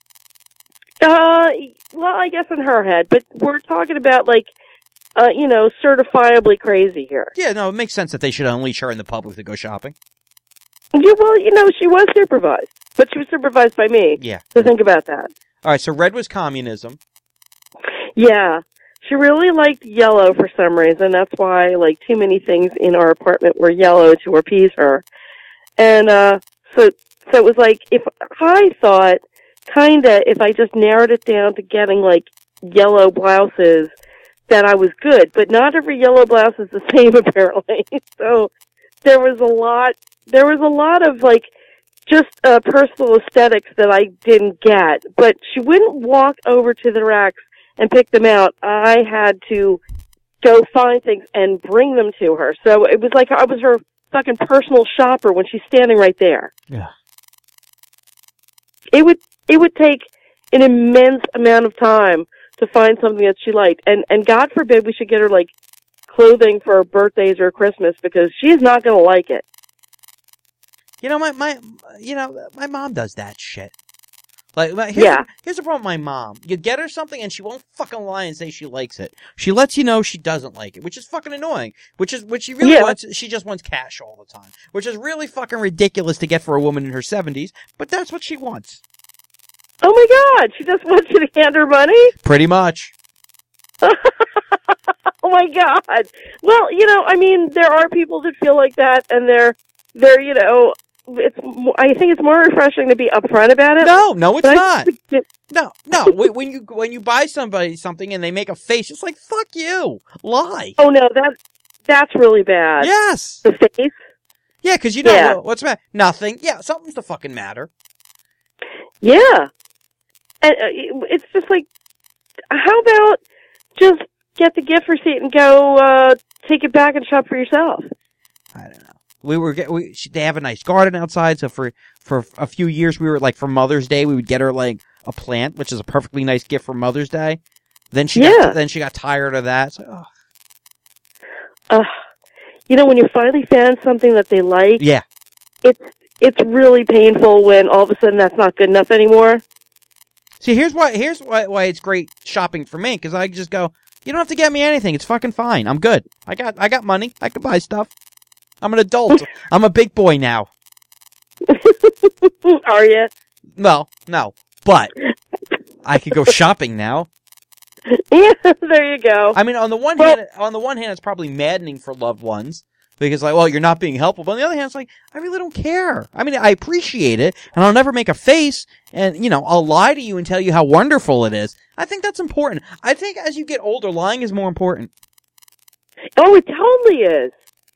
Uh, well, I guess in her head, but we're talking about like, uh, you know, certifiably crazy here. Yeah, no, it makes sense that they should unleash her in the public to go shopping. Yeah, well, you know, she was supervised, but she was supervised by me. Yeah. So think about that. All right, so red was communism. Yeah, she really liked yellow for some reason. That's why, like, too many things in our apartment were yellow to appease her. And uh, so, so it was like if I thought, kinda, if I just narrowed it down to getting like yellow blouses, that I was good. But not every yellow blouse is the same, apparently. So there was a lot. There was a lot of like just uh, personal aesthetics that I didn't get. But she wouldn't walk over to the racks and pick them out. I had to go find things and bring them to her. So it was like I was her fucking personal shopper when she's standing right there. Yeah. It would it would take an immense amount of time to find something that she liked. And and God forbid we should get her like clothing for her birthdays or Christmas because she's not going to like it. You know, my, my, you know, my mom does that shit. Like, my- here's, Yeah. here's the problem with my mom. You get her something and she won't fucking lie and say she likes it. She lets you know she doesn't like it, which is fucking annoying. Which is, what she really Yeah. wants, she just wants cash all the time. Which is really fucking ridiculous to get for a woman in her seventies, but that's what she wants. Oh my God, she just wants you to hand her money? Pretty much. Oh my God. Well, you know, I mean, there are people that feel like that and they're, they're, you know, it's. I think it's more refreshing to be upfront about it. No, no, it's But I not. think it- No, no. when when you when you buy somebody something and they make a face, it's like fuck you, lie. Oh no, that that's really bad. Yes. The face. Yeah, because you know Yeah. what- what's the matter? Nothing. Yeah, something's the fucking matter. Yeah. And uh, it's just like, how about just get the gift receipt and go uh, take it back and shop for yourself? I don't know. We were get, we she, they have a nice garden outside, so for for a few years we were like for Mother's Day we would get her like a plant, which is a perfectly nice gift for Mother's Day. Then she Yeah. got, then she got tired of that. So, oh. Uh, you know, when you finally found something that they like, Yeah. it's it's really painful when all of a sudden that's not good enough anymore. See, here's why here's why, why it's great shopping for me, because I just go, you don't have to get me anything. It's fucking fine. I'm good. I got I got money. I can buy stuff. I'm an adult. I'm a big boy now. Are you? No, no. But I could go shopping now. Yeah, there you go. I mean, on the one Well- hand, on the one hand, it's probably maddening for loved ones because, like, well, you're not being helpful. But on the other hand, it's like I really don't care. I mean, I appreciate it, and I'll never make a face, and you know, I'll lie to you and tell you how wonderful it is. I think that's important. I think as you get older, lying is more important. Oh, it totally is.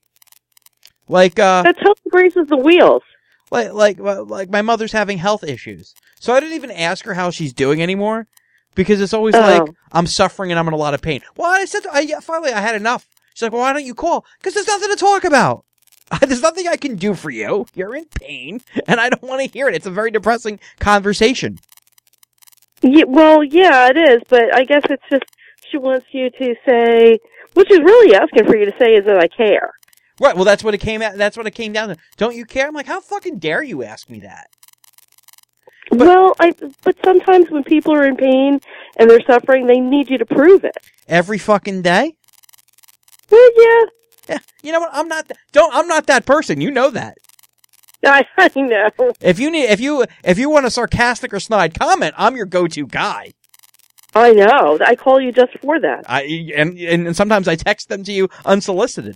Like, uh, That totally greases the wheels. like, like, like, my mother's having health issues, so I didn't even ask her how she's doing anymore because it's always Oh. like I'm suffering and I'm in a lot of pain. Well, I said, I finally I had enough. She's like, well, why don't you call? Because there's nothing to talk about. There's nothing I can do for you. You're in pain, and I don't want to hear it. It's a very depressing conversation. Yeah, well, yeah, it is, but I guess it's just she wants you to say, what she's really asking for you to say is that I care. Right. Well, that's what it came at. That's what it came down to. Don't you care? I'm like, how fucking dare you ask me that? But- well, I but sometimes when people are in pain and they're suffering, they need you to prove it. Every fucking day? Well, yeah, Yeah. You know what? I'm not. Th- don't. I'm not that person. You know that. I, I know. If you need, if you, if you want a sarcastic or snide comment, I'm your go-to guy. I know. I call you just for that. I and and sometimes I text them to you unsolicited.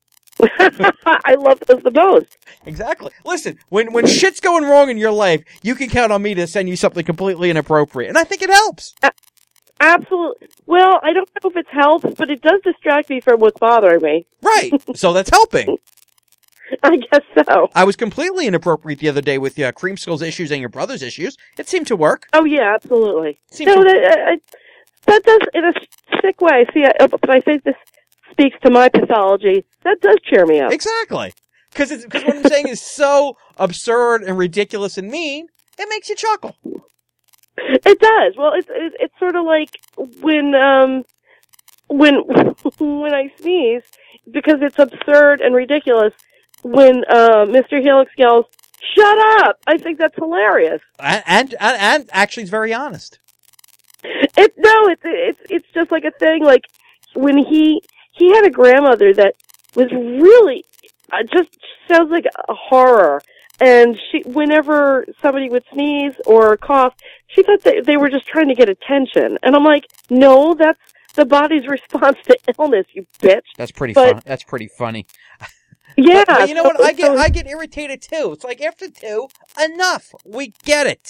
I love those the most. Exactly. Listen, when when shit's going wrong in your life, you can count on me to send you something completely inappropriate, and I think it helps. Absolutely. Well, I don't know if it helps, but it does distract me from what's bothering me. Right. So that's helping. I guess so. I was completely inappropriate the other day with your Creamskull's issues and your brother's issues. It seemed to work. Oh, yeah, absolutely. Seems no, to- that, I, that does, in a sick way. See, I, but I think this speaks to my pathology. That does cheer me up. Exactly. Because because what I'm saying is so absurd and ridiculous and mean, it makes you chuckle. It does. Well, it's it, it's sort of like when um when when I sneeze, because it's absurd and ridiculous. When uh, Mister Helix yells, "Shut up!" I think that's hilarious. And and, and, and actually, it's very honest. It no, it's it's it's just like a thing. Like when he he had a grandmother that was really uh, just sounds like a horror. And she, whenever somebody would sneeze or cough, she thought that they were just trying to get attention. And I'm like, no, that's the body's response to illness, you bitch. That's pretty But- fun. That's pretty funny. Yeah. But, but you know so- what? I get so- I get irritated too. It's like after two, enough. We get it.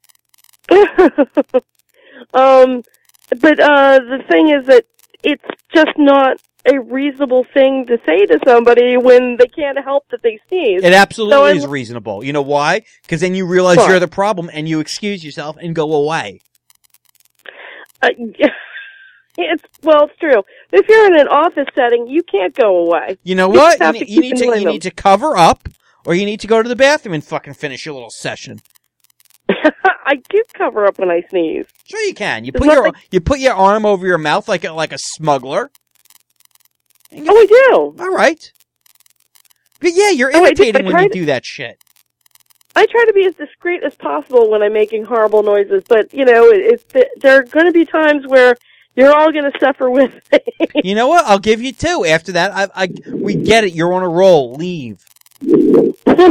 um, but uh, the thing is that it's just not a reasonable thing to say to somebody when they can't help that they sneeze. It absolutely So I- is reasonable. You know why? Because then you realize What? you're the problem and you excuse yourself and go away. Uh, it's well, it's true. If you're in an office setting, you can't go away. You know You what? just You, have ne- to you keep need to enjoying you them. need to cover up, or you need to go to the bathroom and fucking finish your little session. I do cover up when I sneeze. Sure, you can. You There's put your nothing- you put your arm over your mouth like a, like a smuggler. And you- Oh, I do. all right. But yeah, you're Oh, I do. irritating I when tried you to- do that shit. I try to be as discreet as possible when I'm making horrible noises, but you know, it, it, there are going to be times where you're all going to suffer with me. You know what? I'll give you two. After that, I, I we get it. You're on a roll. Leave. I,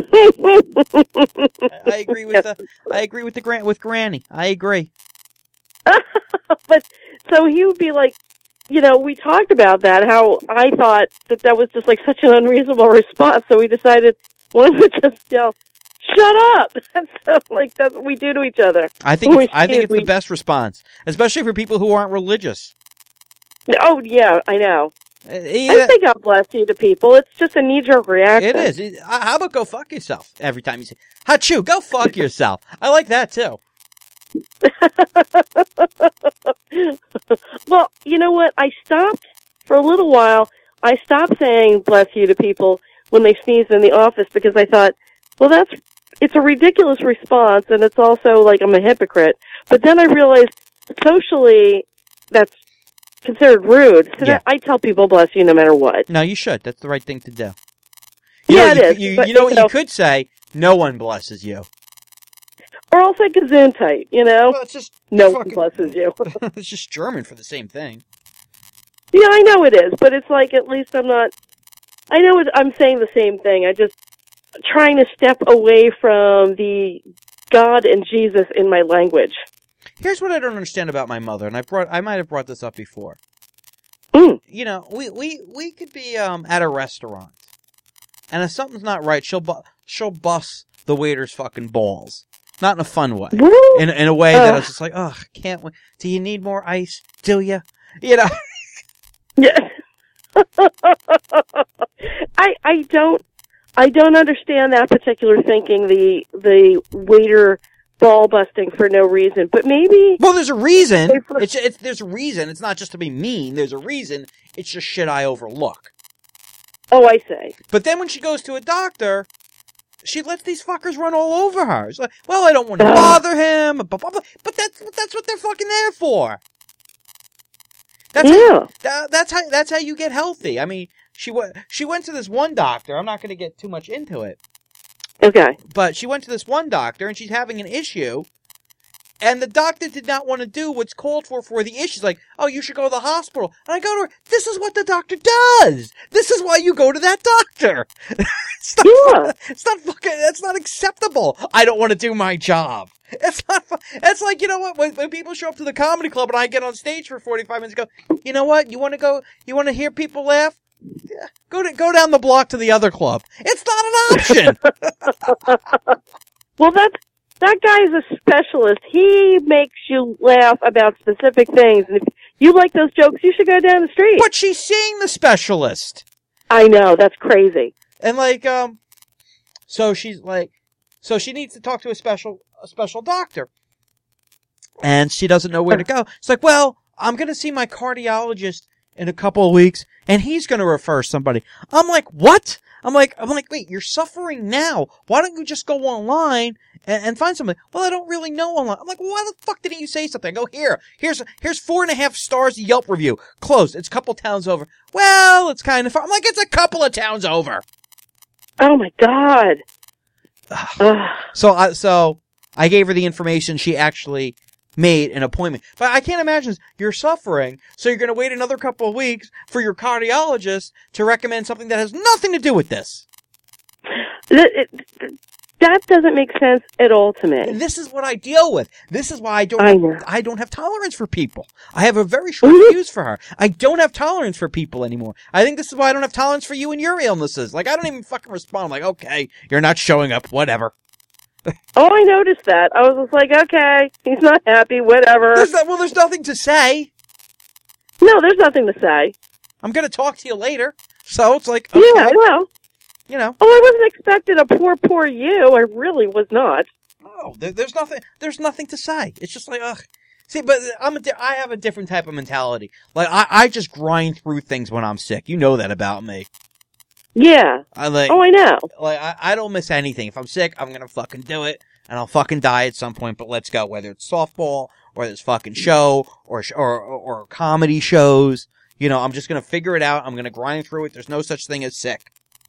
I agree with the I agree with the gran- with Granny. I agree. But so he would be like, you know, we talked about that, how I thought that that was just like such an unreasonable response, so we decided one would just yell, shut up. That's like that's what we do to each other. I think We it's, I think it's we, the best response, especially for people who aren't religious. Oh yeah, I know. Uh, I yeah, say God bless you to people. It's just a knee-jerk reaction. it is. It- uh, how about go fuck yourself every time you say, "Hachu, go fuck yourself." I like that too. Well, you know what? I stopped for a little while. I stopped saying bless you to people when they sneezed in the office because I thought, well, that's it's a ridiculous response, and it's also like I'm a hypocrite. But then I realized socially that's considered rude. So Yeah. that I tell people bless you no matter what. No, you should. That's the right thing to do. You Yeah, know, it you, is, You, but, you know what you know- you could say? No one blesses you. Or I'll say gesundheit, you know? Well, it's just No one fucking- blesses you. it's just German for the same thing. Yeah, I know it is, but it's like at least I'm not. I know it, I'm saying the same thing. I just trying to step away from the God and Jesus in my language. Here's what I don't understand about my mother, and I brought I might have brought this up before. Mm. You know, we, we, we could be um at a restaurant, and if something's not right, she'll bu- she'll bust the waiter's fucking balls. Not in a fun way. Woo! In in a way that I Ugh. was just like, ugh, can't wait. Do you need more ice? Do you? You know. Yeah. I I don't I don't understand that particular thinking. The the waiter ball busting for no reason, but maybe. Well, there's a reason. Hey, for- It's it's there's a reason. It's not just to be mean. There's a reason. It's just shit I overlook. Oh, I say. But then when she goes to a doctor, she lets these fuckers run all over her. It's like, well, I don't want to Ugh. bother him, blah, blah, blah. But that's that's what they're fucking there for. That's Yeah. how, that, that's how that's how you get healthy. I mean, she went she went to this one doctor. I'm not going to get too much into it, Okay. but she went to this one doctor and she's having an issue, and the doctor did not want to do what's called for for the issue. She's like, oh, you should go to the hospital. And I go to her, this is what the doctor does. This is why you go to that doctor. It's not, Yeah. it's not fucking, that's not acceptable. I don't want to do my job. It's not, fu- it's like, you know what, when, when people show up to the comedy club and I get on stage for forty-five minutes and go, you know what, you want to go, you want to hear people laugh? Yeah, Go to, go down the block to the other club. It's not an option. Well, that's that guy's a specialist. He makes you laugh about specific things, and if you like those jokes, you should go down the street. But she's seeing the specialist. I know, that's crazy. And like, um, so she's like, so she needs to talk to a special, a special doctor. And she doesn't know where to go. It's like, well, I'm going to see my cardiologist in a couple of weeks, and he's going to refer somebody. I'm like, what? I'm like, I'm like, wait, you're suffering now. Why don't you just go online and, and find somebody? Well, I don't really know online. I'm like, well, why the fuck didn't you say something? I go, here, here's, here's four and a half stars Yelp review. Closed. It's a couple towns over. Well, it's kind of far. I'm like, it's a couple of towns over. Oh my God. Ugh. So I so I gave her the information. She actually made an appointment. But I can't imagine you're suffering, so you're going to wait another couple of weeks for your cardiologist to recommend something that has nothing to do with this. That, it, that doesn't make sense at all to me. And this is what I deal with. This is why I don't I know. I don't have tolerance for people. I have a very short fuse for her. I don't have tolerance for people anymore. I think this is why I don't have tolerance for you and your illnesses. Like, I don't even fucking respond. I'm like, okay, you're not showing up, whatever. Oh, I noticed that. I was just like, okay, he's not happy, whatever. There's not, well, there's nothing to say. No, there's nothing to say. I'm going to talk to you later. So it's like, okay, Yeah, I know. you know. Oh, I wasn't expecting a poor, poor you. I really was not. Oh, there, there's nothing. There's nothing to say. It's just like, ugh. See, but I'm a di- I have a different type of mentality. Like, I, I just grind through things when I'm sick. You know that about me. Yeah. I like, Oh, I know. like I, I don't miss anything. If I'm sick, I'm gonna fucking do it, and I'll fucking die at some point. But let's go. Whether it's softball or this fucking show or sh- or, or or comedy shows, you know, I'm just gonna figure it out. I'm gonna grind through it. There's no such thing as sick.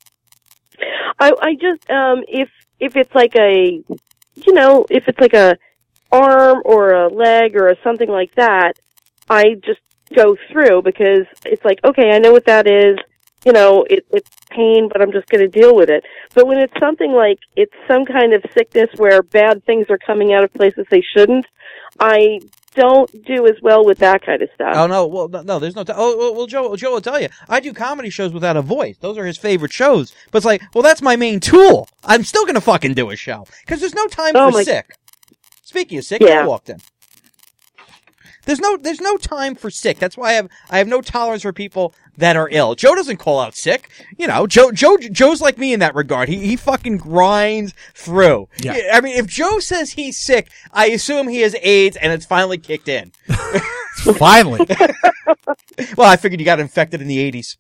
I, I just, um, if, if it's like a, you know, if it's like a arm or a leg or a something like that, I just go through because it's like, okay, I know what that is. You know, it, it's pain, but I'm just going to deal with it. But when it's something like it's some kind of sickness where bad things are coming out of places they shouldn't, I don't do as well with that kind of stuff. Oh no, well no, no there's no. T- oh well, well, Joe, Joe will tell you. I do comedy shows without a voice. Those are his favorite shows. But it's like, well, that's my main tool. I'm still gonna fucking do a show because there's no time Oh, for my- sick. Speaking of sick, Yeah. I walked in. There's no, there's no time for sick. That's why I have, I have no tolerance for people that are ill. Joe doesn't call out sick. You know, Joe, Joe, Joe's like me in that regard. He, he fucking grinds through. Yeah. I mean, if Joe says he's sick, I assume he has AIDS and it's finally kicked in. Finally. Well, I figured you got infected in the eighties.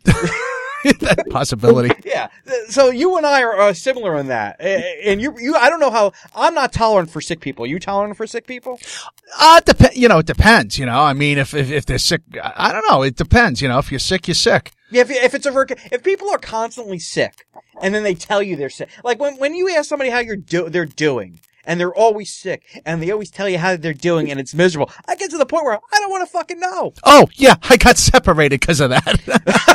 That possibility. Yeah. So you and I are uh, similar on that. And you, you, I don't know how, I'm not tolerant for sick people. Are you tolerant for sick people? Uh, it dep- you know, it depends, you know. I mean, if, if, if they're sick, I don't know. It depends, you know. If you're sick, you're sick. Yeah, if, if it's a work, if people are constantly sick and then they tell you they're sick, like when, when you ask somebody how you're do, they're doing and they're always sick and they always tell you how they're doing and it's miserable, I get to the point where I don't want to fucking know. Oh, yeah, I got separated because of that.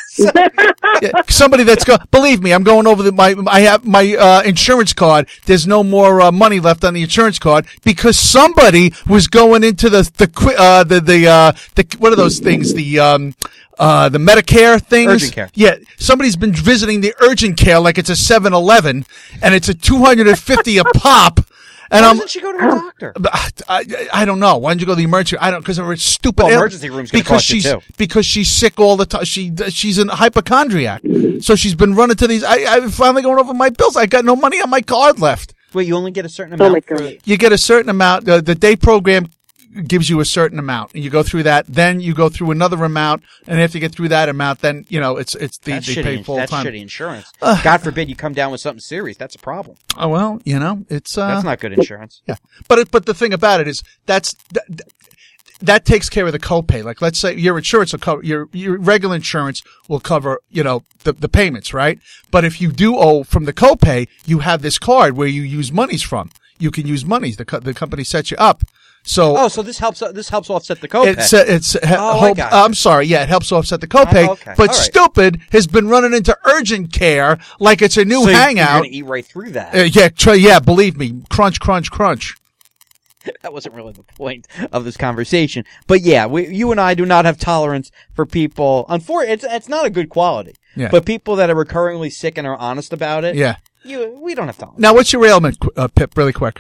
Yeah, somebody that's go. Believe me, I'm going over the my. I have my uh, insurance card. There's no more uh, money left on the insurance card because somebody was going into the the qui- uh, the the uh, the what are those things? The um uh the Medicare things. Urgent care. Yeah, somebody's been visiting the urgent care like it's a seven eleven and it's a two hundred fifty a pop. And Why I'm, doesn't she go to a doctor? I, I, I don't know. Why didn't you go to the emergency? I don't, because of her stupid. Well, ill- emergency room's gonna because cost you she's too. because she's sick all the time. She she's a hypochondriac, so she's been running to these. I, I'm finally going over my bills. I got no money on my card left. Wait, you only get a certain Oh, my amount for God. You get a certain amount. Uh, the day program gives you a certain amount, and you go through that. Then you go through another amount, and after you get through that amount, then you know it's it's the, that's they pay shitty. full That's time. shitty insurance. God forbid you come down with something serious. That's a problem. Oh well, you know it's uh, That's not good insurance. Yeah, but it, but the thing about it is that's that, that takes care of the copay. Like let's say your insurance will cover your your regular insurance will cover you know the the payments, right? But if you do owe from the copay, you have this card where you use monies from. You can use monies. The co- the company sets you up. So Oh, so this helps. This helps offset the copay. it's uh, it's uh, Oh, I hope- got you. I'm sorry, yeah, it helps offset the copay. Oh, okay. But All right. stupid has been running into urgent care like it's a new so you- hangout. You're gonna eat right through that. Uh, yeah, try, yeah, believe me, crunch, crunch, crunch. That wasn't really the point of this conversation. But yeah, we, you and I do not have tolerance for people. Unfortunately, it's, it's not a good quality. Yeah. But people that are recurringly sick and are honest about it, Yeah. you, we don't have tolerance. Now, what's your ailment, qu- uh, Pip? Really quick.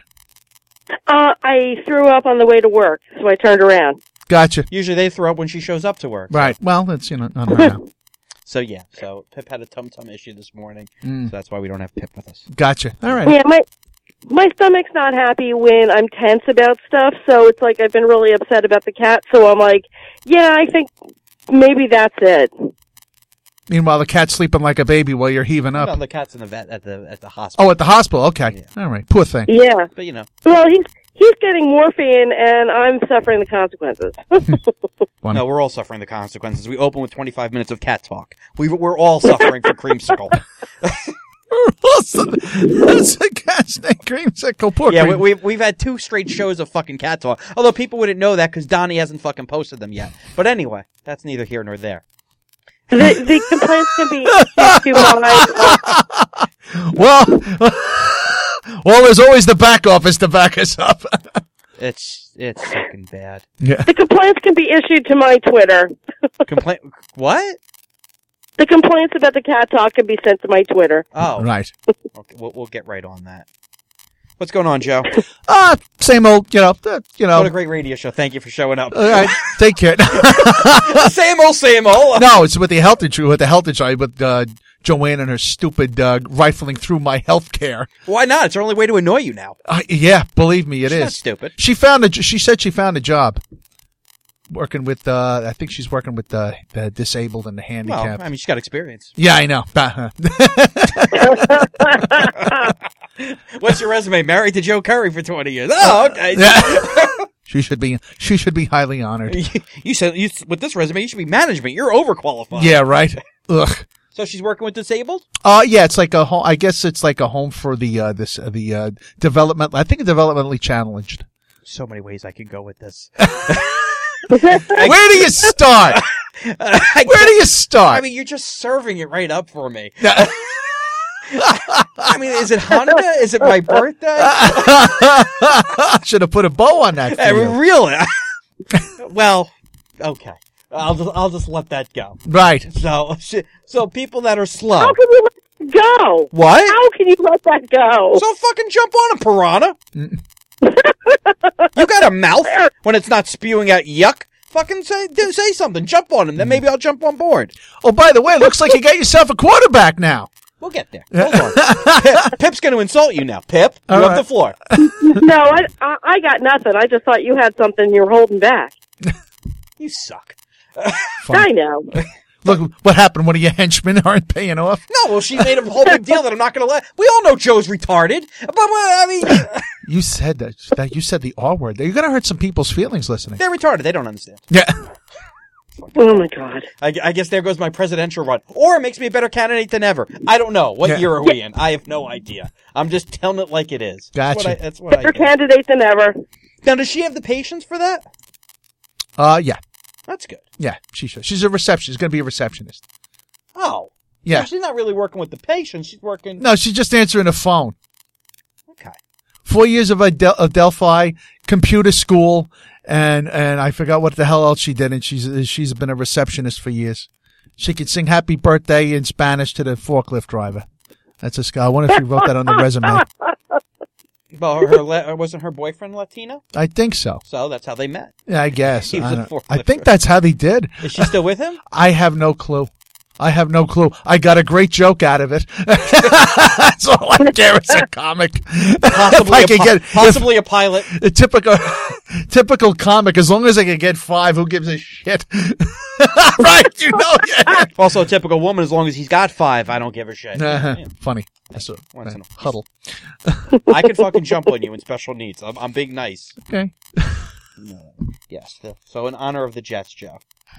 Uh, I threw up on the way to work, so I turned around. Gotcha. Usually they throw up when she shows up to work. Right. Well, that's you know. I don't know. So yeah, so Pip had a tum-tum issue this morning, Mm. so that's why we don't have Pip with us. Gotcha. All right. Yeah, my my stomach's not happy when I'm tense about stuff, so it's like I've been really upset about the cat, so I'm like, yeah, I think maybe that's it. Meanwhile, the cat's sleeping like a baby while you're heaving up. No, the cat's in the vet at the at the hospital. Oh, at the hospital. Okay. Yeah. All right. Poor thing. Yeah. But you know, Well, he's he's getting morphine, and I'm suffering the consequences. Funny. no, we're all suffering the consequences. We open with twenty-five minutes of cat talk. We we're all suffering for creamsicle. That's a cat's name, Creamsicle. Poor Yeah, we, Cream. we've we've had two straight shows of fucking cat talk. Although people wouldn't know that because Donnie hasn't fucking posted them yet. But anyway, that's neither here nor there. the the complaints can be issued to my Well, well, there's always the back office to back us up. It's it's fucking bad. Yeah. the complaints can be issued to my Twitter. Complaint? What? The complaints about the cat talk can be sent to my Twitter. Oh, Right. okay, we'll we'll get right on that. What's going on, Joe? Ah, same old. You know. Uh, you know. What a great radio show. Thank you for showing up. All right. Take care. Same old, same old. No, it's with the health insurance. With the health insurance, with uh, Joanne and her stupid uh, rifling through my health care. Why not? It's her only way to annoy you now. Uh, yeah, believe me, it She's is. not stupid. She found a. She said she found a job working with. Uh, I think she's working with the, the disabled and the Well, handicapped. I mean, she's got experience. Yeah, I know. Uh, What's your resume? Married to Joe Curry for twenty years. Oh, okay. she should be. She should be highly honored. you, you said you, with this resume, you should be management. You're overqualified. Yeah, right. Ugh. So she's working with disabled? Uh, yeah, it's like a home. I guess it's like a home for the uh, this uh, the uh, development. I think developmentally challenged. So many ways I could go with this. Where do you start? I Where do you start? I mean, you're just serving it right up for me. I mean, is it Hanukkah? Is it my birthday? Should have put a bow on that. I For you. mean, really? Well, okay. I'll just I'll just let that go. Right. So so people that are slow. How can you let it go? What? How can you let that go? So fucking jump on a piranha. You got a mouth when it's not spewing out yuck. Fucking say do, say something. Jump on him. Then maybe I'll jump on board. Oh, by the way, it looks like you got yourself a quarterback now. We'll get there. Hold on. Pip, Pip's going to insult you now. Pip, you All have right. the floor. No, I, I I got nothing. I just thought you had something you were holding back. You suck. I know. Look what happened. One of your henchmen aren't paying off. No, well, she made a whole big deal that I'm not going to let. We all know Joe's retarded, but well, I mean, You said that. that you said the R word. You're going to hurt some people's feelings listening. they're retarded. They don't understand. Yeah. Oh my God. I, I guess there goes my presidential run, or it makes me a better candidate than ever. I don't know. What Yeah. year are we in? I have no idea. I'm just telling it like it is. That's Gotcha. what I, that's what I Better do. candidate than ever. Now, does she have the patience for that? Uh, yeah. That's good. Yeah, she should. She's a receptionist. She's going to be a receptionist. Oh, Yeah. So she's not really working with the patient. She's working. No, she's just answering the phone. Okay. Four years of Adel- Adelphi computer school, and and I forgot what the hell else she did, and she's she's been a receptionist for years. She could sing "Happy Birthday" in Spanish to the forklift driver. That's a sky. I wonder if she wrote that on the resume. Well, her, her la- wasn't her boyfriend Latino, I think so. so that's how they met. Yeah, I guess. He was I, a don't- forklifter. I think that's how they did. Is she still with him? I have no clue. I have no clue. I got a great joke out of it. That's all I care as a comic. Possibly, If I a, could pi- get, possibly a pilot. A typical, typical comic. As long as I can get five, who gives a shit? Right? You know, yeah. Also a typical woman. As long as he's got five, I don't give a shit. Uh-huh. Yeah. Funny. That's a Once in a- huddle. I can fucking jump on you in special needs. I'm, I'm big nice. Okay. Yes. the- So in honor of the Jets, Joe.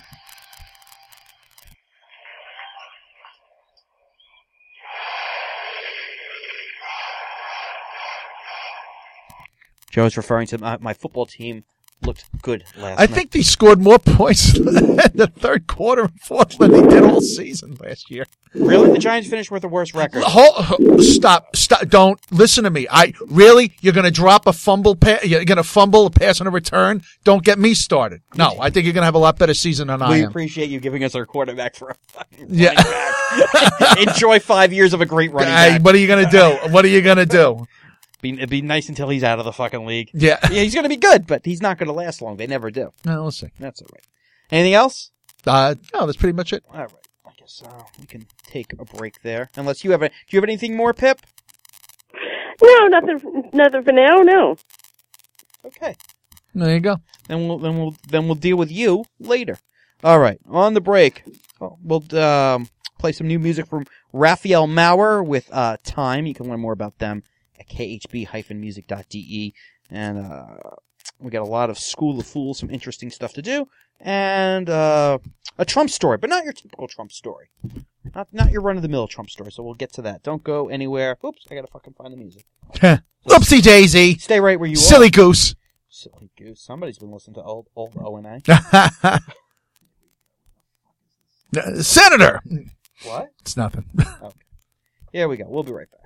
Joe is referring to my, my football team looked good last I night. think they scored more points in the third quarter and fourth than they did all season last year. Really? The Giants finished with the worst record. Hold, stop! Stop! Don't listen to me. I really, you're going to drop a fumble. Pa- you're going to fumble a pass on a return. Don't get me started. No, I think you're going to have a lot better season than I We am. appreciate you giving us our quarterback for a fucking Yeah. running back. Enjoy five years of a great running Hey, back. what are you going to do? What are you going to do? Be, it'd be nice until he's out of the fucking league. Yeah. Yeah, he's going to be good, but he's not going to last long. They never do. No, we'll see. That's all right. Anything else? Uh, no, that's pretty much it. All right. I guess uh, we can take a break there. Unless you have a, do you have anything more, Pip? No, nothing. Nothing for now. No. Okay. There you go. Then we'll then we'll then we'll deal with you later. All right. On the break, oh, we'll um, play some new music from Raphael Maurer with uh, Time. You can learn more about them at k h b dash music dot d e. And uh, we got a lot of School of Fools, some interesting stuff to do, and uh, a Trump story, but not your typical Trump story. Not not your run-of-the-mill Trump story, so we'll get to that. Don't go anywhere. Oops, I gotta fucking find the music. Oopsie daisy. Stay right where you Silly are. goose. Silly goose. Somebody's been listening to old, old O and A. Senator. What? It's nothing. Here we go. We'll be right back.